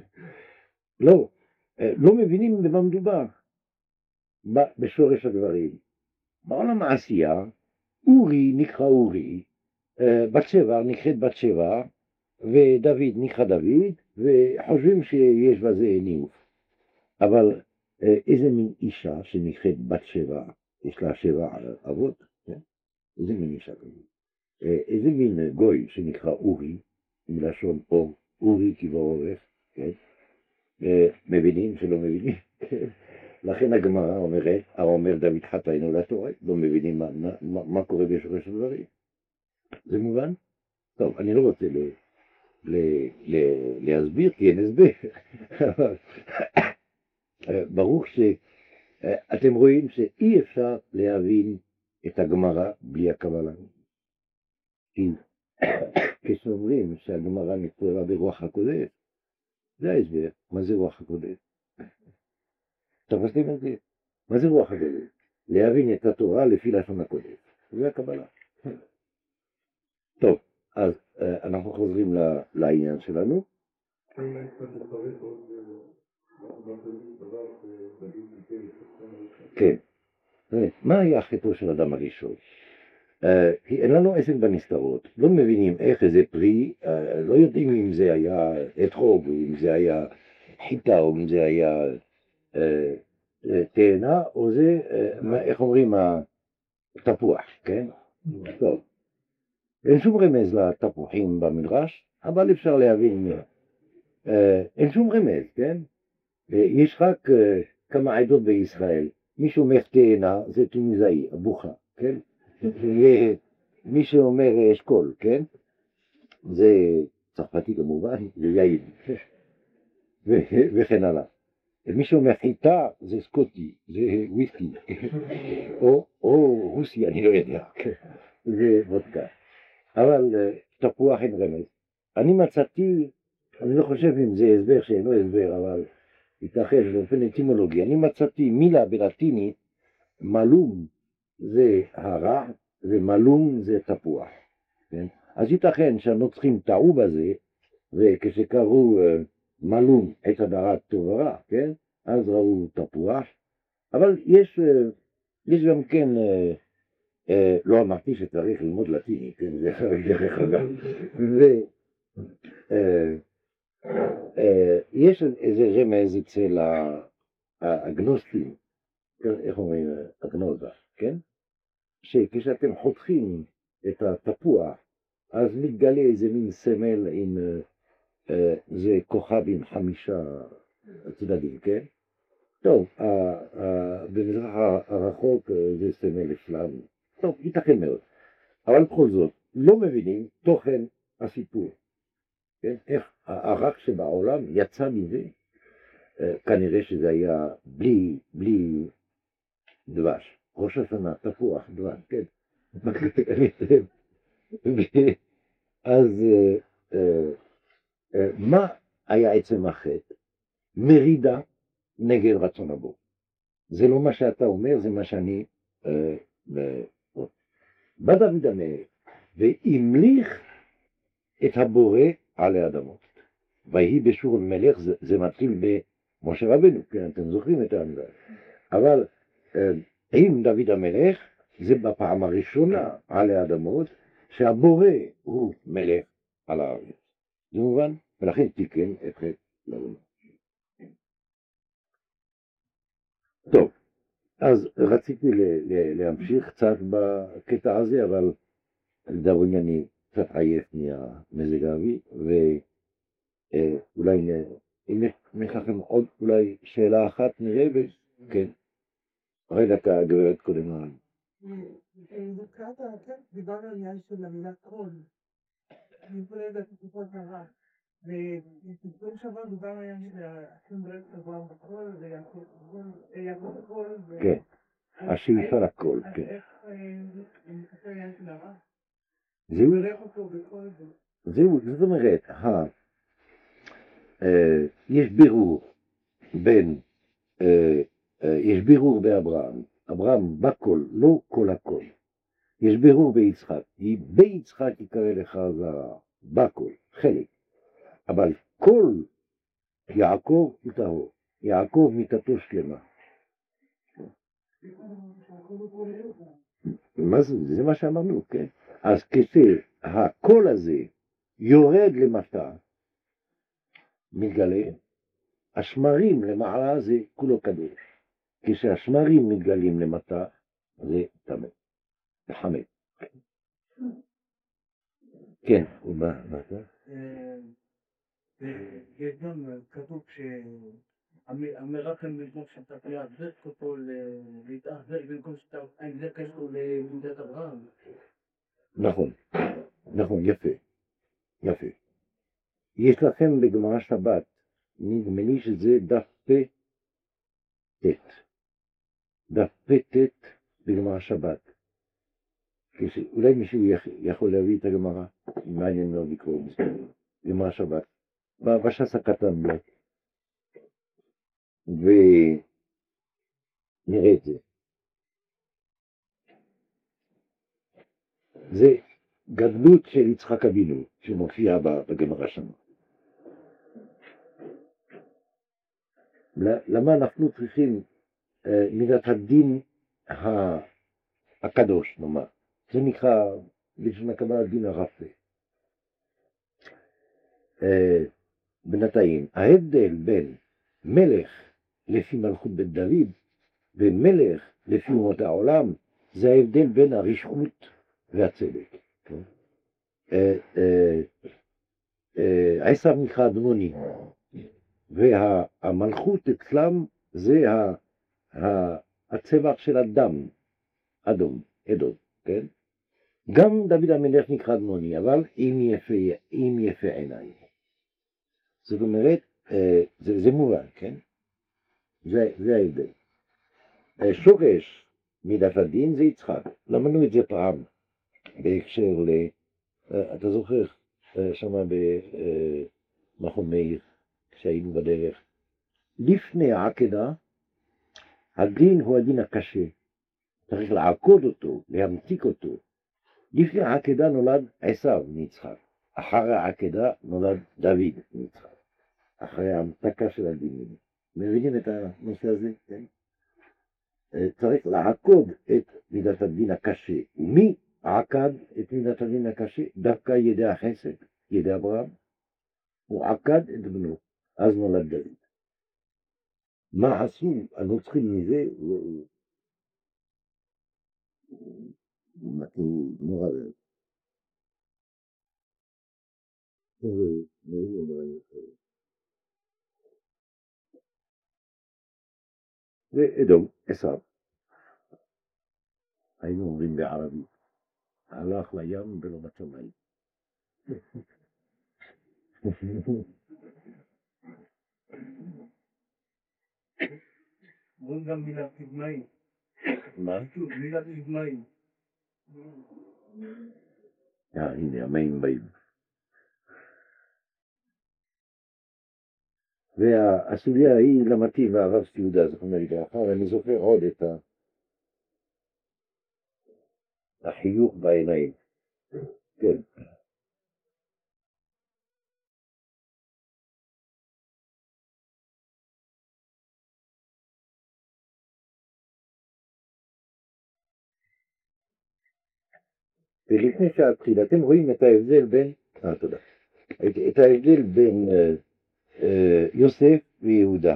לא מבינים במה מדובר בשורש הדברים. בעולם העשייה, אורי נקרא אורי, בת שבע נקראת בת שבע, ודוד נקרא דוד, וחושבים שיש בזה ניאוף. אבל איזה מין אישה שנקראת בת שבע, יש לה 7 אבות, כן? איזה מין אישה כזאת? איזה מין גוי שנקרא אורי, מלשון אור, אורי כבעורך, כן? מבינים שלא מבינים? לכן הגמרא אומרת, האומר דוד חטא אינו לתורה, לא מבינים מה קורה בשורש הדברים. זה מובן? טוב, אני לא רוצה להסביר, כי אין הסבר. ברור שאתם רואים שאי אפשר להבין את הגמרא בלי הקבלה. כשאומרים שהגמרא נכתבה ברוח הקודש, זה ההסבר, מה זה רוח הקודש? תפסתם את זה? מה זה רוח הגלות? להבין את התורה לפי לשון הקודש. זה הקבלה. טוב, אז אנחנו חוזרים לעניין שלנו. כן. מה היה החטא של אדם הראשון? אין לנו עסק בנסתרות, לא מבינים איך איזה פרי, לא יודעים אם זה היה אתרוג, או אם זה היה חיטה, או אם זה היה תאנה, או זה, איך אומרים, תפוח, כן? טוב. אין שום רמז לתפוחים במדרש, אבל אפשר להבין, אין שום רמז, כן? יש רק כמה עדות בישראל, מי שאומר תאנה זה תוניסאי, הבוכה, כן? ומי שאומר אשכול, כן? זה צרפתי כמובן, זה יעיד, וכן הלאה. מי שאומר חיטה זה סקוטי, זה וויסקי, או רוסי, אני לא יודע, זה וודקה. אבל תפוח אין רמז. אני מצאתי, אני לא חושב אם זה הסבר שאינו הסבר, אבל ייתכן באופן אטימולוגי, אני מצאתי מילה בלטינית, מלום זה הרע, ומלום זה תפוח. כן? אז ייתכן שהנוצרים טעו בזה, וכשקראו מלום את הדרת טוב ורע, כן? אז ראו תפוח, אבל יש גם כן, לא אמרתי שצריך ללמוד לטיני, כן? זה דרך אגב. יש איזה רמז אצל הגנוסטים, איך אומרים, הגנוזה, כן? שכשאתם חותכים את התפוח, אז מתגלה איזה מין סמל עם זה כוכב עם 5 צדדים, כן? טוב, במזרח הרחוק זה סמל אסלאמי. טוב, ייתכן מאוד. אבל בכל זאת, לא מבינים תוכן הסיפור. כן? איך הרק שבעולם יצא מזה, כנראה שזה היה בלי דבש. ראש השנה, תפוח, דבש, כן. אז מה היה עצם החטא? מרידה נגד רצון הבורא. זה לא מה שאתה אומר, זה מה שאני... בא דוד המלך והמליך את הבורא על האדמות. ויהי בשור מלך, זה מתחיל במשה רבנו, כן, אתם זוכרים את האמירה. אבל עם דוד המלך, זה בפעם הראשונה על האדמות, שהבורא הוא מלך על הארץ. זה מובן? ולכן תיקן את חטא לאדמות. טוב, אז רציתי להמשיך קצת בקטע הזה, אבל לדאבוני אני קצת עייף מהמזג האוויר, ואולי אם יש לכם עוד אולי שאלה אחת נראה, כן. רגע, הגברת קודם על. בתחילת הטקסט דיברנו על עניין של המילה קול. אני יכולה לדעת את תקופות הרע. ובתקופות שעבר דיברנו על עניין של השם ברק אברהם בקול, ויעקב בקול. כן, השאיפה לקול, כן. איך מתקשר העניין של הרע? זהו, ברך אותו בקול. זהו, זאת אומרת, יש בירור בין, יש בירור באברהם, אברהם בקול, לא כל הקול. יש בירור ביצחק, ביצחק יקרא לך זרע, בקול, חלק. אבל כל יעקב הוא טהור, יעקב מיתתו שלמה. מה זה? זה מה שאמרנו, כן? אז כשהקול הזה יורד למטה, מתגלה, השמרים למעלה זה כולו קדוש. כשהשמרים מתגלים למטה, זה טמא, זה חמץ. כן, הוא בא, מה זה? יש גם כתוב שהמרחם במקום שאתה להחזק אותו, להתאחזק במקום שאתה להחזק אותו למידת אברהם. נכון, נכון, יפה, יפה. יש לכם בגמרא שבת, נדמה לי שזה דף פ' דף פ' בגמרא שבת. אולי מישהו יכול להביא את הגמרא, מעניין מאוד לקרוא גמרא שבת. בש"ס הקטן, נראה את זה. זה גדלות של יצחק אבינו שמופיע בגמרא שם. למה אנחנו צריכים מידת הדין הקדוש, נאמר? זה נקרא בלשון הקבלה הדין הרפה. בינתיים, ההבדל בין מלך לפי מלכות בית דוד ומלך לפי אומות העולם, זה ההבדל בין הרשעות והצדק. עשיו נקרא אדמוני, והמלכות אצלם זה הצבע של הדם, אדום, כן? גם דוד המלך נקרא אדמוני, אבל עם יפה עיניים. זאת אומרת, זה מובן, כן? זה ההבדל. שורש מידת הדין זה יצחק. למדנו את זה פעם, בהקשר אתה זוכר, שמה במכון מאיר, כשהיינו בדרך. לפני העקדה, הדין הוא הדין הקשה. צריך לעקוד אותו, להמתיק אותו. לפני העקדה נולד עשיו מיצחק. אחרי העקדה נולד דוד מיצחק. אחרי ההמתקה של הדינים. מבינים את הנושא הזה? כן? צריך לעקוד את מידת הדין הקשה. ומי עקד את מידת הדין הקשה? דווקא ידי החסד, ידי אברהם. הוא עקד את בנו, אז נולד דוד. מה עשו הנוצרים מזה? הוא נורא ואדום, עשיו. היינו אומרים בערבית, הלך לים ולא מצא מים. אומרים גם מילה קדמאים. מה? מילה קדמאים. הנה, המים באים. והסוגיה היא למדתי והרב יהודה, זאת אומרת, לאחר אני זוכר עוד את החיוך בעיניים. כן. ולפני שהתחיל, אתם רואים את ההבדל בין, תודה, את ההבדל בין יוסף ויהודה.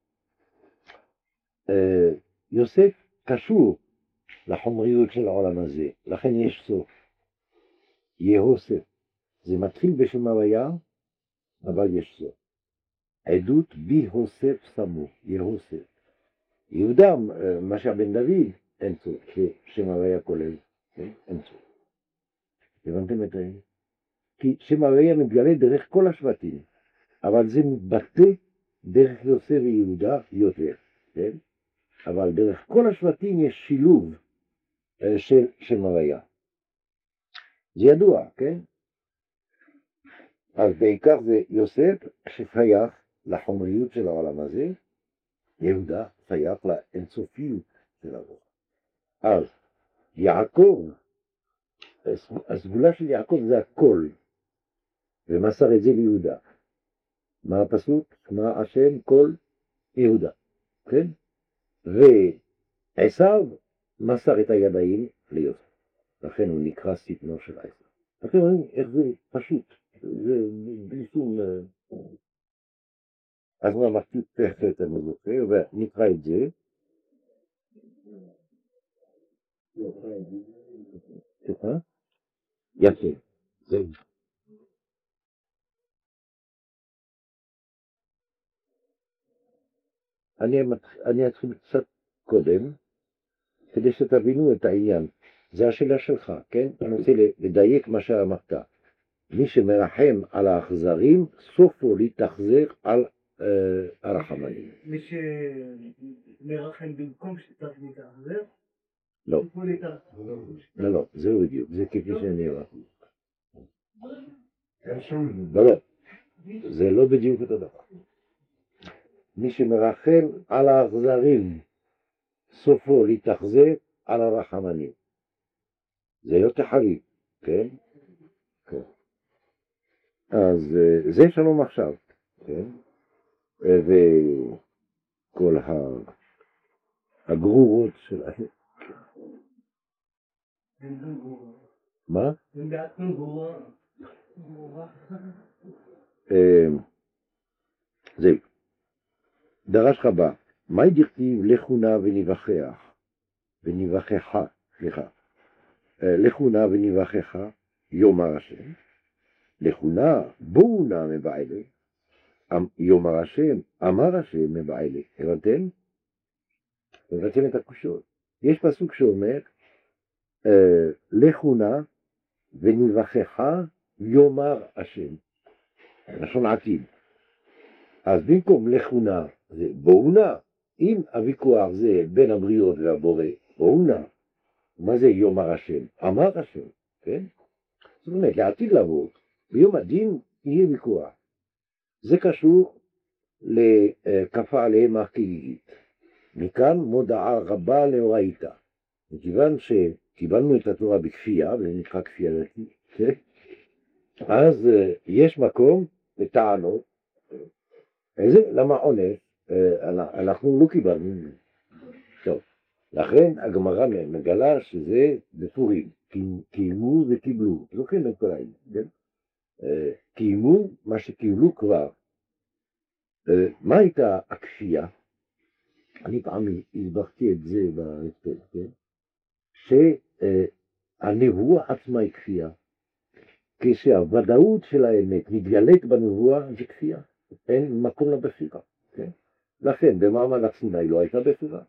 יוסף קשור לחומריות של העולם הזה, לכן יש סוף. יהוסף, זה מתחיל בשם הוויה, אבל יש סוף. עדות ביהוסף סמוך, יהוסף. יהודה, משה בן דוד, אין סוף, שם הוויה כולל, אין סוף. הבנתם את זה? כי שם הוויה מתגלה דרך כל השבטים, אבל זה מתבטא דרך יוסף ויהודה יותר, כן? אבל דרך כל השבטים יש שילוב של שם הוויה. זה ידוע, כן? אז בעיקר זה יוסף ששייך לחומריות של העולם הזה, יהודה שייך לאינסופיות של העולם. אז יעקב, הסגולה של יעקב זה הכל, ומסר את זה ליהודה. מה הפסוק? מה השם כל יהודה, כן? ועשיו מסר את הידיים ליוסף, לכן הוא נקרא ספנו של עשיו. אתם רואים איך זה פשוט, זה בלי שום... אז הוא אמרתי פרחת המזוכה, ונקרא את זה. יפה, זהו. אני אתחיל קצת קודם, כדי שתבינו את העניין. זה השאלה שלך, כן? אני רוצה לדייק מה שאמרת. מי שמרחם על האכזרים, סופו להתאכזר על הרחמנים. מי שמרחם במקום שצריך להתאכזר? לא. לא, זהו בדיוק, זה כפי שנראה. לא, זה לא בדיוק אותו דבר. מי שמרחם על האכזרים, סופו להתאכזב על הרחמנים. זה יותר חריף, כן? כן. אז זה שלום עכשיו, כן? וכל הגרורות שלהם. מה? הם בעצמם גרורה. זהו. דרש רבה, מהי דכתיב לכונה ונבחך, סליחה. לכונה ונבחך יאמר השם, לכונה בואו נא מבעלה, יאמר השם, אמר השם מבעלה. הבנתם? הבנתם את הקושות. יש פסוק שאומר, לכונה ונבחך יאמר השם, לשון עתיד. אז במקום לכונה זה בואו נא, אם הוויכוח זה בין הבריות והבורא, בואו נא. מה זה יאמר השם? אמר השם, כן? זאת אומרת, לעתיד לבוא, ביום הדין יהיה ויכוח. זה קשור לכפה עליהם הכגיגית. מכאן מודעה רבה לאורייתא. מכיוון שקיבלנו את התורה בכפייה, וזה נקרא כפייה דתית, כן? אז יש מקום לטענות. למה עונש? אנחנו לא קיבלנו. טוב, לכן הגמרא מגלה שזה בפורים. קיימו וקיבלו. זוכרים את כל העניין, כן? קיימו מה שקיבלו כבר. מה הייתה הכפייה? אני פעם הסברתי את זה בהספד, כן? שהנבואה עצמה היא כפייה. כשהוודאות של האמת מתגלית בנבואה זה כפייה. אין מקום לבחירה, כן? לכן במעמד הר סיני לא הייתה בחירה.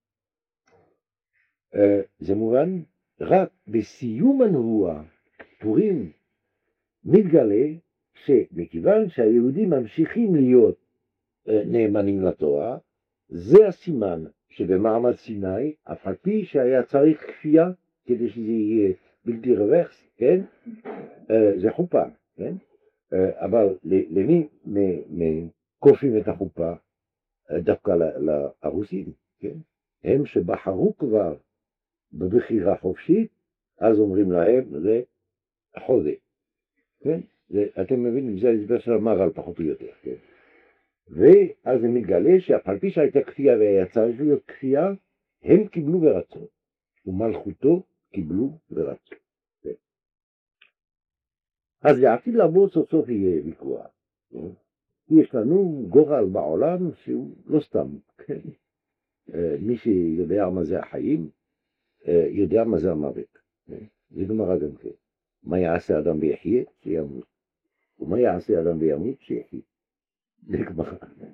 זה מובן, רק בסיום הנבואה, פורים, מתגלה שמכיוון שהיהודים ממשיכים להיות נאמנים לתורה, זה הסימן שבמעמד סיני, אף על פי שהיה צריך כפייה כדי שזה יהיה בלתי רוורס, כן? זה חופה, כן? אבל למי כופים את החופה? דווקא לרוסים, כן? הם שבחרו כבר בבחירה חופשית, אז אומרים להם, זה חוזה, כן? אתם מבינים, זה ההסבר של המהר"ל פחות או יותר, כן? ואז זה מתגלה שאף על פי שהייתה כפייה והיה צריך להיות כפייה, הם קיבלו ורצו, ומלכותו קיבלו ורצו. כן? אז לעתיד לבוא סוף סוף יהיה ויכוח. כן? יש לנו גורל בעולם שהוא לא סתם, כן? מי שיודע מה זה החיים, יודע מה זה המוות. כן? זה גמרא גם כן. מה יעשה אדם ויחיה? שימות. ומה יעשה אדם וימות? שיחיה. זה גמרא.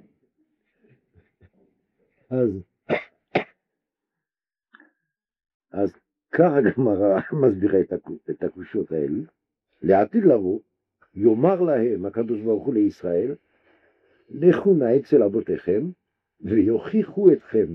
אז כך הגמרא מסבירה את הקושות האלה. לעתיד לבוא, יאמר להם הקדוש ברוך הוא לישראל, לכו נא אצל אבותיכם ויוכיחו אתכם.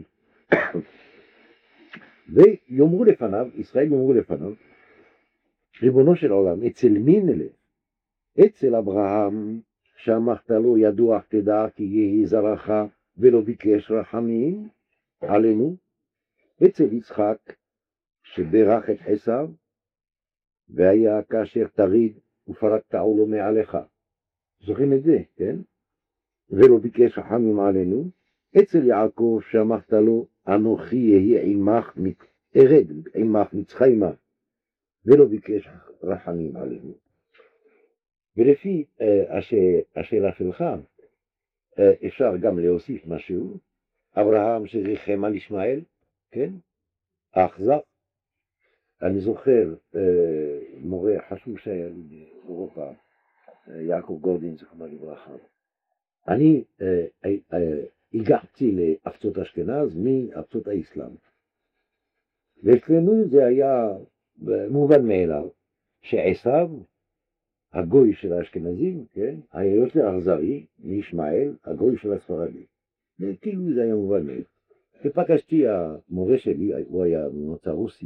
ויאמרו לפניו, ישראל יאמרו לפניו, ריבונו של עולם, אצל מי נלך? אצל אברהם, שאמרת לו ידוע תדע כי יהי זרעך ולא ביקש רחמים עלינו, אצל יצחק שברך את עשיו והיה כאשר תריד ופרקת עולו מעליך. זוכרים את זה, כן? ולא ביקש רחמים עלינו, אצל יעקב שאמרת לו אנוכי יהיה עמך, ארד עמך מצחיימה, ולא ביקש רחמים עלינו. ולפי השאלה שלך אפשר גם להוסיף משהו. אברהם שריחם על ישמעאל, כן? האכזר. אני זוכר מורה חשוב שהיה לי באירופה, יעקב גורדין זכרונו לברכה. אני הגעתי לארצות אשכנז מארצות האסלאם, ואצלנו זה היה מובן מאליו שעשיו, הגוי של האשכנזים, כן, היה יותר אכזרי מישמעאל, הגוי של הספרדים. כאילו זה היה מובן מאליו. ופגשתי המורה שלי, הוא היה ממוצא רוסי,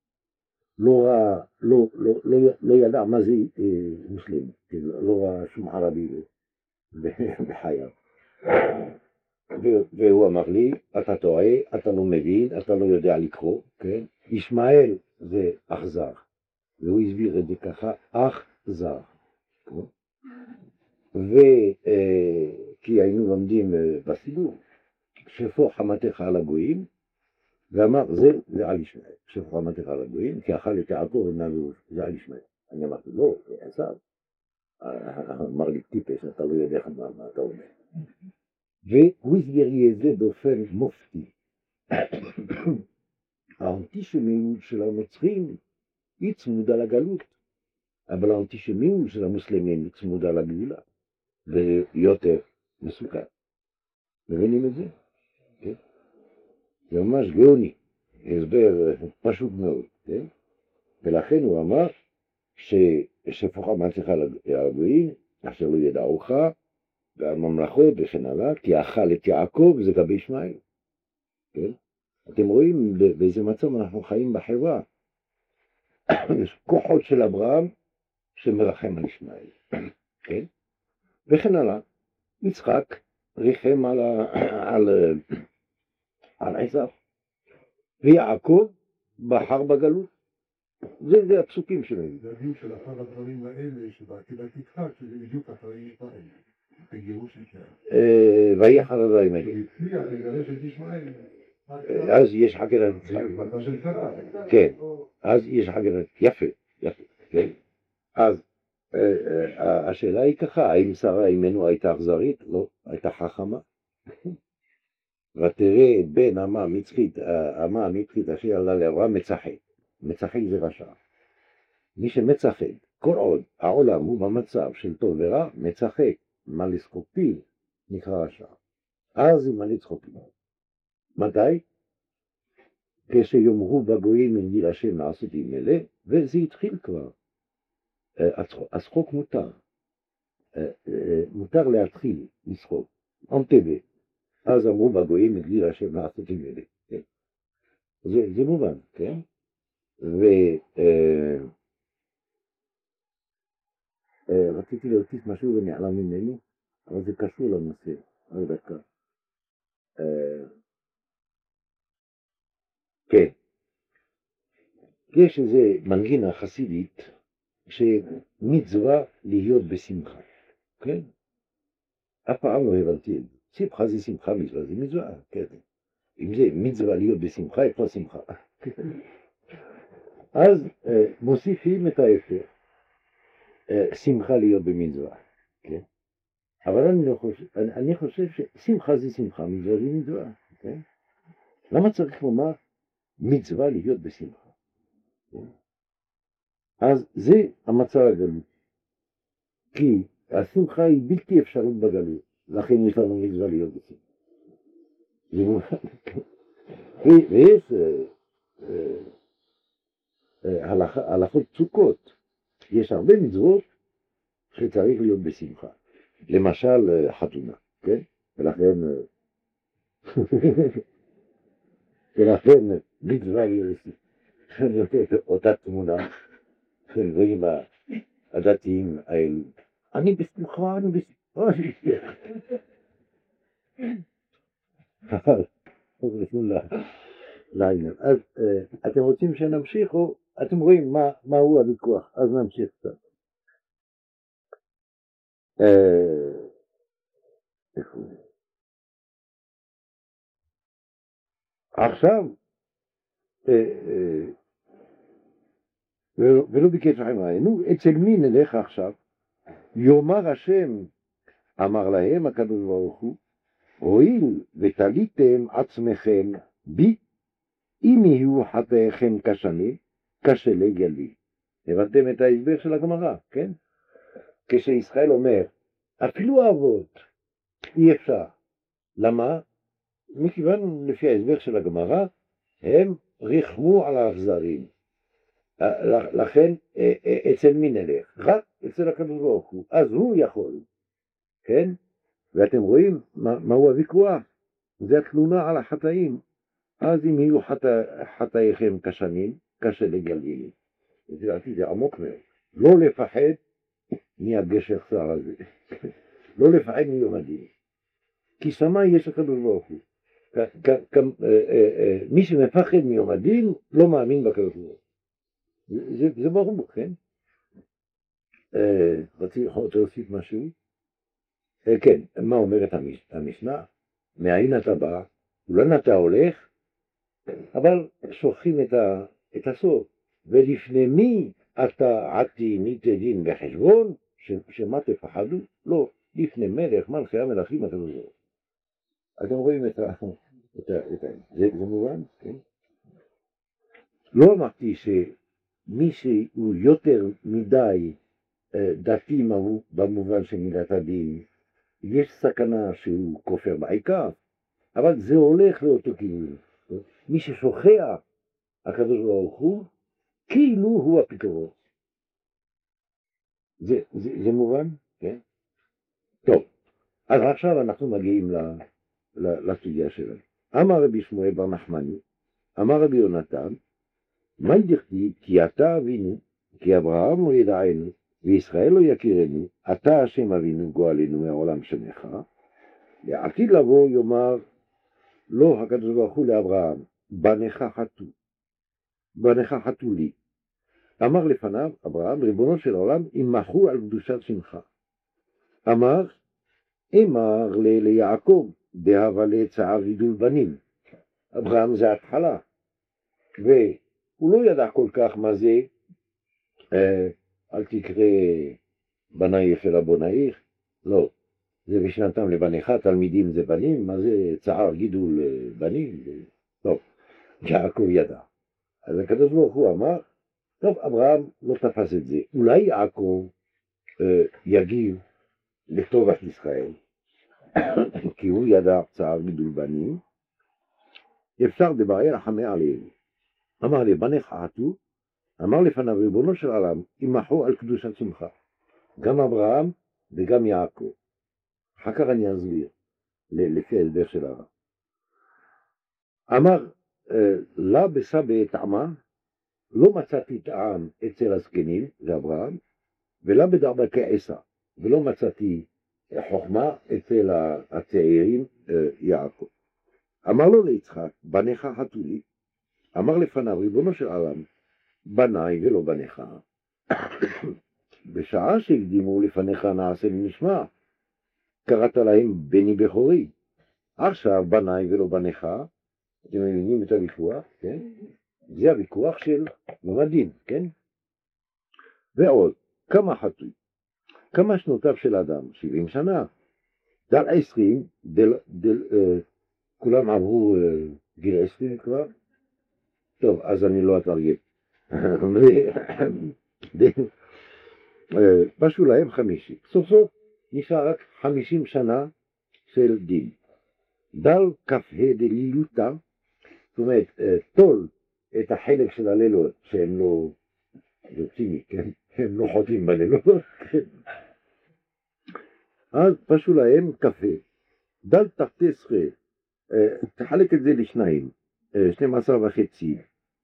לא ידע מה זה מוסלמי, לא ראה שום ערבי בחייו. והוא אמר לי, אתה טועה, אתה לא מבין, אתה לא יודע לקרוא, כן? ישמעאל זה אכזר, והוא הסביר את זה ככה, אכזר. כי היינו לומדים בסידור, שפוך חמתך על הגויים, ואמר, זה על ישמעאל, שפוך חמתך על הגויים, כי אכל את יעקב ונביא, זה על ישמעאל. אני אמרתי, לא, זה עשיו. אמר לי, טיפש, אתה לא יודע מה אתה אומר. והוא הסביר לי את זה באופן מופתי. האנטישמיות של הנוצרים היא צמודה לגלות, אבל האנטישמיות של המוסלמים היא צמודה לגאולה, ויותר מסוכן. מבינים את זה? כן? זה ממש גאוני, הסבר פשוט מאוד, כן? ולכן הוא אמר ששפוך חמתך על הגויים, אשר לא ידעוך, והממלכות וכן הלאה, כי אכל את יעקב זה גבי ישמעאל. כן? אתם רואים באיזה מצב אנחנו חיים בחברה. יש כוחות של אברהם שמרחם על ישמעאל. כן? וכן הלאה. יצחק ריחם על עשיו. ויעקב בחר בגלות. זה הפסוקים שלהם. זה הדין של אחר הדברים האלה שבעקדת יצחק, שזה בדיוק אחרי ישמעאל. בגירוש ישמעאל. ויהי אחר הדברים האלה. שהצליח לגרש את ישמעאל. אז יש חגרת יצחק. זה של שרה. כן, אז יש חגרת, יפה, כן. אז השאלה היא ככה, האם שרה אימנו הייתה אכזרית? לא, הייתה חכמה. ותראה את בן אמה המצחית אשר עלה לאברהם מצחק. מצחק זה רשע. מי שמצחק, כל עוד העולם הוא במצב של טוב ורע, מצחק, מה לצחוק פיו, נקרא רשע. אז אם אני צחוק פיו. מתי? כשיאמרו בגויים מגדיל השם לעשות עם אלה, וזה התחיל כבר. הצחוק מותר. מותר להתחיל לצחוק. אמתבה. אז אמרו בגויים מגדיל השם לעשות עם אלה. כן? זה מובן, כן? רציתי להוסיף משהו ונעלם ממני, אבל זה קשור לנושא. רק דקה. כן. יש איזה מנגינה חסידית שמצווה להיות בשמחה, כן? אף פעם לא הבנתי את זה. שמחה זה שמחה, מצווה זה מצווה, כן. אם זה מצווה להיות בשמחה, איפה שמחה? אז מוסיפים את ההפך, שמחה להיות במצווה, כן? אבל אני חושב ששמחה זה שמחה, מצווה זה מצווה, כן? למה צריך לומר מצווה להיות בשמחה? אז זה המצב הגלות. כי השמחה היא בלתי אפשרית בגלות, לכן יש לנו מצווה להיות בשמחה. ויש הלכות פסוקות, יש הרבה מצוות שצריך להיות בשמחה. למשל חתונה, כן? ולכן מצווה להיות בשמחה. אני נותן אותה תמונה של רואים הדתיים האלה. אני בשמחה, אני בשמחה. אז אתם רוצים שנמשיך או אתם רואים מה הוא הוויכוח, אז נמשיך קצת. עכשיו ולא ביקש לכם ראינו, אצל מי נלך עכשיו? יאמר השם, אמר להם הקדוש ברוך הוא, הואיל ותליתם עצמכם בי, אם יהיו חטאיכם כשנים, כשלג לי. הבנתם את ההסבר של הגמרא, כן? כשישראל אומר, אפילו אבות אי אפשר. למה? מכיוון לפי ההסבר של הגמרא, הם ריחמו על האכזרים. לכן אצל מי נלך? רק אצל הקדוש ברוך הוא. אז הוא יכול, כן? ואתם רואים מהו הוויכוח? זה התלונה על החטאים. אז אם יהיו חטאיכם כשנים, כשלג לי. זה עמוק מאוד. לא לפחד מהגשר צער הזה. לא לפחד מיום הדין. כי שמאי יש הקדוש ברוך הוא. מי שמפחד מיום הדין לא מאמין בקדוש ברוך הוא. זה ברור, כן? רציתי להוסיף משהו? כן, מה אומרת המשנה? מאין אתה בא? אולי אתה הולך? אבל שוכחים את הסוף. ולפני מי אתה עתי מיתי דין בחשבון? שמה תפחדו? לא, לפני מלך, מלכי המלכים הקדוש ברוך הוא. אתם רואים את זה מובן? כן? לא אמרתי שמי שהוא יותר מדי דתי במובן של מידת הדין, יש סכנה שהוא כופר בעיקר, אבל זה הולך לאותו כיוון. מי ששוכח הקדוש ברוך הוא, כאילו הוא הפתרון. זה מובן? כן? טוב, אז עכשיו אנחנו מגיעים לסוגיה שלנו. אמר רבי שמואל בר נחמני, אמר רבי יונתן, מה דכתיב כי אתה אבינו, כי אברהם לא ידענו, וישראל לא יכירנו, אתה השם אבינו גואלנו מהעולם שמך, לעתיד לבוא יאמר, לא הקדוש ברוך הוא לאברהם, בנך חטאו לי. אמר לפניו אברהם, ריבונו של העולם, ימחו על קדושת שמך. אמר ליעקב, דהבה לצער גידול בנים. אברהם זה התחלה, והוא לא ידע כל כך מה זה, אל תקרא בנייך אלא בונייך, לא, זה בשנתם לבניך, תלמידים זה בנים, מה זה צער גידול בנים? טוב, יעקב ידע. אז הקדוש ברוך הוא אמר, טוב, אברהם לא תפס את זה, אולי יעקב יגיב לטובת ישראל, כי הוא ידע צער גידול בנים, אפשר דברר חמה עליהם. אמר לי, בניך חטאו, אמר לפניו ריבונו של עולם, ימחו על קדושת שמך. גם אברהם וגם יעקב. אחר כך אני אסביר, לפי ההסבר של הרב. אמר, לה בסבא טעמה, לא מצאתי טעם אצל הזקנים, זה אברהם, ולה בדרבה כעשה, ולא מצאתי חוכמה אצל הצעירים, יעקב. אמר לו ליצחק, בניך חטאו לי. אמר לפניו, ריבונו של עולם, בניי ולא בניך. בשעה שהקדימו לפניך נעשה ונשמע, קראת להם בני בכורי. עכשיו בניי ולא בניך, אתם מבינים את הוויכוח, כן? זה הוויכוח של ממדים, כן? ועוד, כמה חטאו? כמה שנותיו של אדם? 70 שנה. דל 20, כולם עברו גיל 20 כבר? טוב, אז אני לא אתרגם. פשו להם 50. סוף סוף נשאר רק 50 שנה של דין. דל כ"ה דלילותה, זאת אומרת, תול את החלק של הלילות שהם לא יוצאים, כן? הם לא חוטאים בלילות, כן? אז פשו להם כ"ה. דל תחתי שכה, תחלק את זה לשניים, 12.5.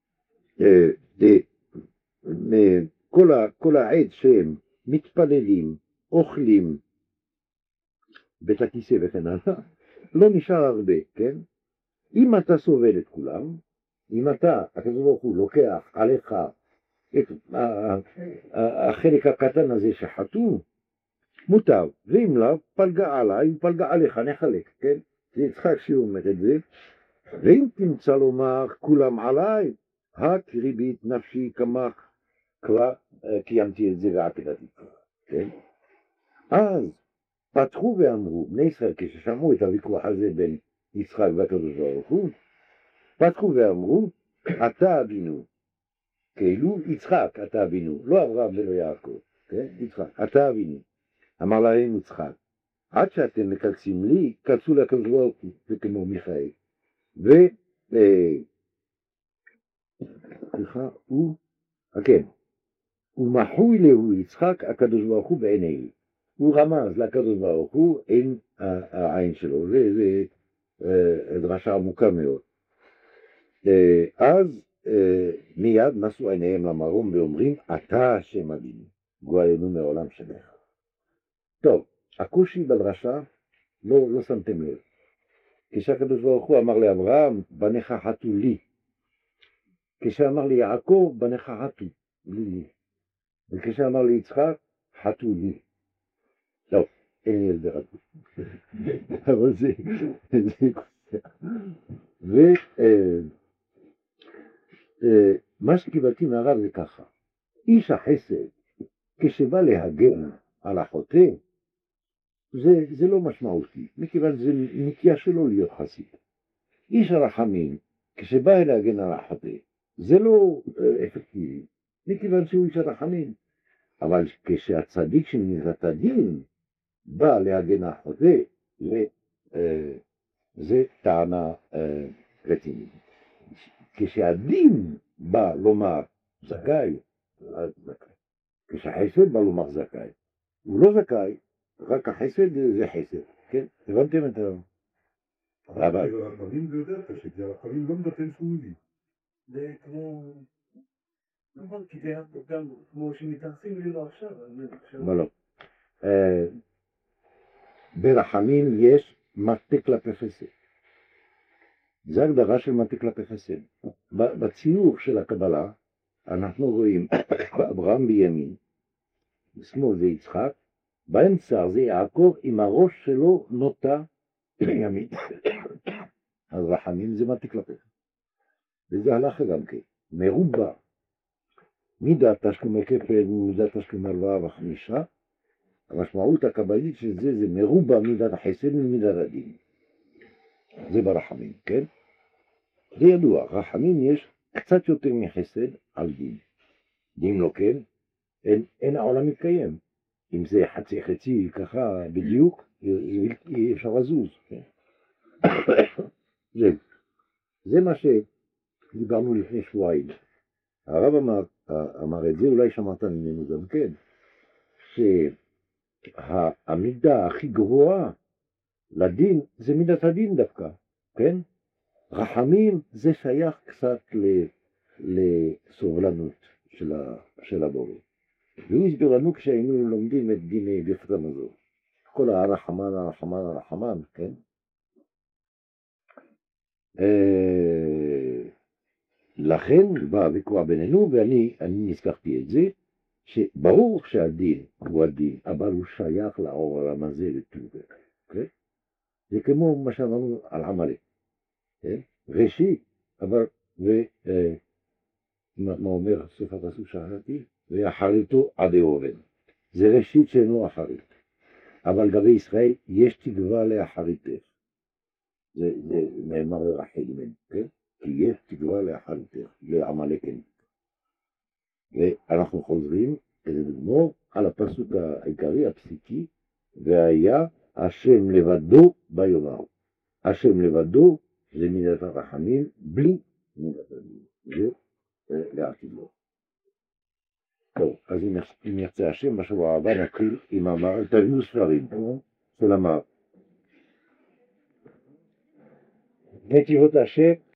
כל העד שהם מתפללים, אוכלים, בית הכיסא וכן הלאה, לא נשאר הרבה, כן? אם אתה סובל את כולם, אם אתה, הקדוש ברוך הוא לוקח עליך את החלק הקטן הזה שחטאו, מוטב, ואם לא, פלגה עליי ופלגה עליך, נחלק, כן? זה יצחק שאומר את זה, ואם תמצא לומר כולם עליי, הקריבית נפשי כמך, כבר קיימתי את זה ועקדתי, כן? אז פתחו ואמרו, בני ישראל כששמעו את הוויכוח הזה בין יצחק והקדוש ברוך הוא, פתחו ואמרו, אתה אבינו, כאילו יצחק אתה אבינו, לא אברהם ולא יעקב, כן? יצחק, אתה אבינו. אמר להם יצחק, עד שאתם מקלצים לי, קלצו לקדוש ברוך הוא, זה כמו מיכאל. כן, ומחוי לו יצחק הקדוש ברוך הוא בעיניו. הוא רמז לקדוש ברוך הוא עם העין שלו, זה דרשה עמוקה מאוד. אז מיד נשאו עיניהם למרום ואומרים, אתה השם אבינו, גואלנו מעולם שמך. טוב, הקושי בדרשה לא שמתם לב. כשהקדוש ברוך הוא אמר לאברהם, בניך חטאו לי. כשאמר לי יעקב, בניך חטאו לי. וכשאמר לי יצחק, חטאו לי. לא, אין לי הסבר על זה. אבל זה ומה שקיבלתי מהרב זה ככה. איש החסד, כשבא להגן על החוטא, זה לא משמעותי, מכיוון זה נטייה שלו להיות חסיד. איש הרחמים, כשבא להגן על החוטא, זה לא אפקטיבי, מכיוון שהוא איש הרחמים. אבל כשהצדיק של מידת הדין בא להגן על החוטא, זה טענה רצינית. כשהדין בא לומר זכאי, אז זכאי. כשהחסד בא לומר זכאי, הוא לא זכאי, רק החסד זה חסד, כן? הבנתם את ה... אבל הרחמים זה יותר קשה, כי הרחמים לא מבטל שום לי. זה כמו... נכון, כי זה גם כמו שמתייחסים לי לא עכשיו, אבל לא. ברחמים יש מטה כלפי חסד. זה הגדרה של מטה כלפי חסד. בציור של הקבלה אנחנו רואים אברהם בימין, בשמאל זה יצחק, באמצע זה יעקב עם הראש שלו נוטה לימין. אז רחמים זה מטה כלפי חסד. וזה הלכה גם כן. מרובע. מידת תשלומי כפל, מידת תשלומי 4 ו5, המשמעות הקבלית של זה מרובע מידת החסד ומידת הדין. זה ברחמים, כן? זה ידוע, רחמים יש קצת יותר מחסד על דין. דין לא כן, אין העולם מתקיים. אם זה חצי חצי ככה בדיוק, אי אפשר לזוז. כן? זה מה שדיברנו לפני שבועיים. הרב אמר את זה, אולי שמעת ממנו גם כן, שהמידה הכי גבוהה לדין זה מידת הדין דווקא, כן? רחמים זה שייך קצת לסובלנות של הבורא. והוא הסביר לנו כשהיינו לומדים את דיני ברכת המזון. כל הרחמן, כן? לכן בא הוויכוח בינינו, ואני נזכרתי את זה, שברור שהדין הוא הדין, אבל הוא שייך לעולם הזה לטובר. כן? זה כמו מה שאמרנו על עמלק. כן? ראשית, אבל, מה אומר סוף הפסוק שאמרתי? ואחריתו עד אהובן. זה ראשית שאינו אחרית. אבל לגבי ישראל יש תקווה לאחריתך. זה נאמר לרחל ממנו, כן? כי יש תקווה לאחריתך, לעמלק אין. ואנחנו חוזרים לגמור על הפסוק העיקרי, הפסיקי, והיה השם לבדו ביומר. השם לבדו זה מידת הרחמים, בלי מידת הדין. זה לעתיד לו. טוב, אז אם ירצה השם, בשבוע הבא נתחיל עם המהר"ל, תביאו ספרים של המהר"ל. נתיבות השם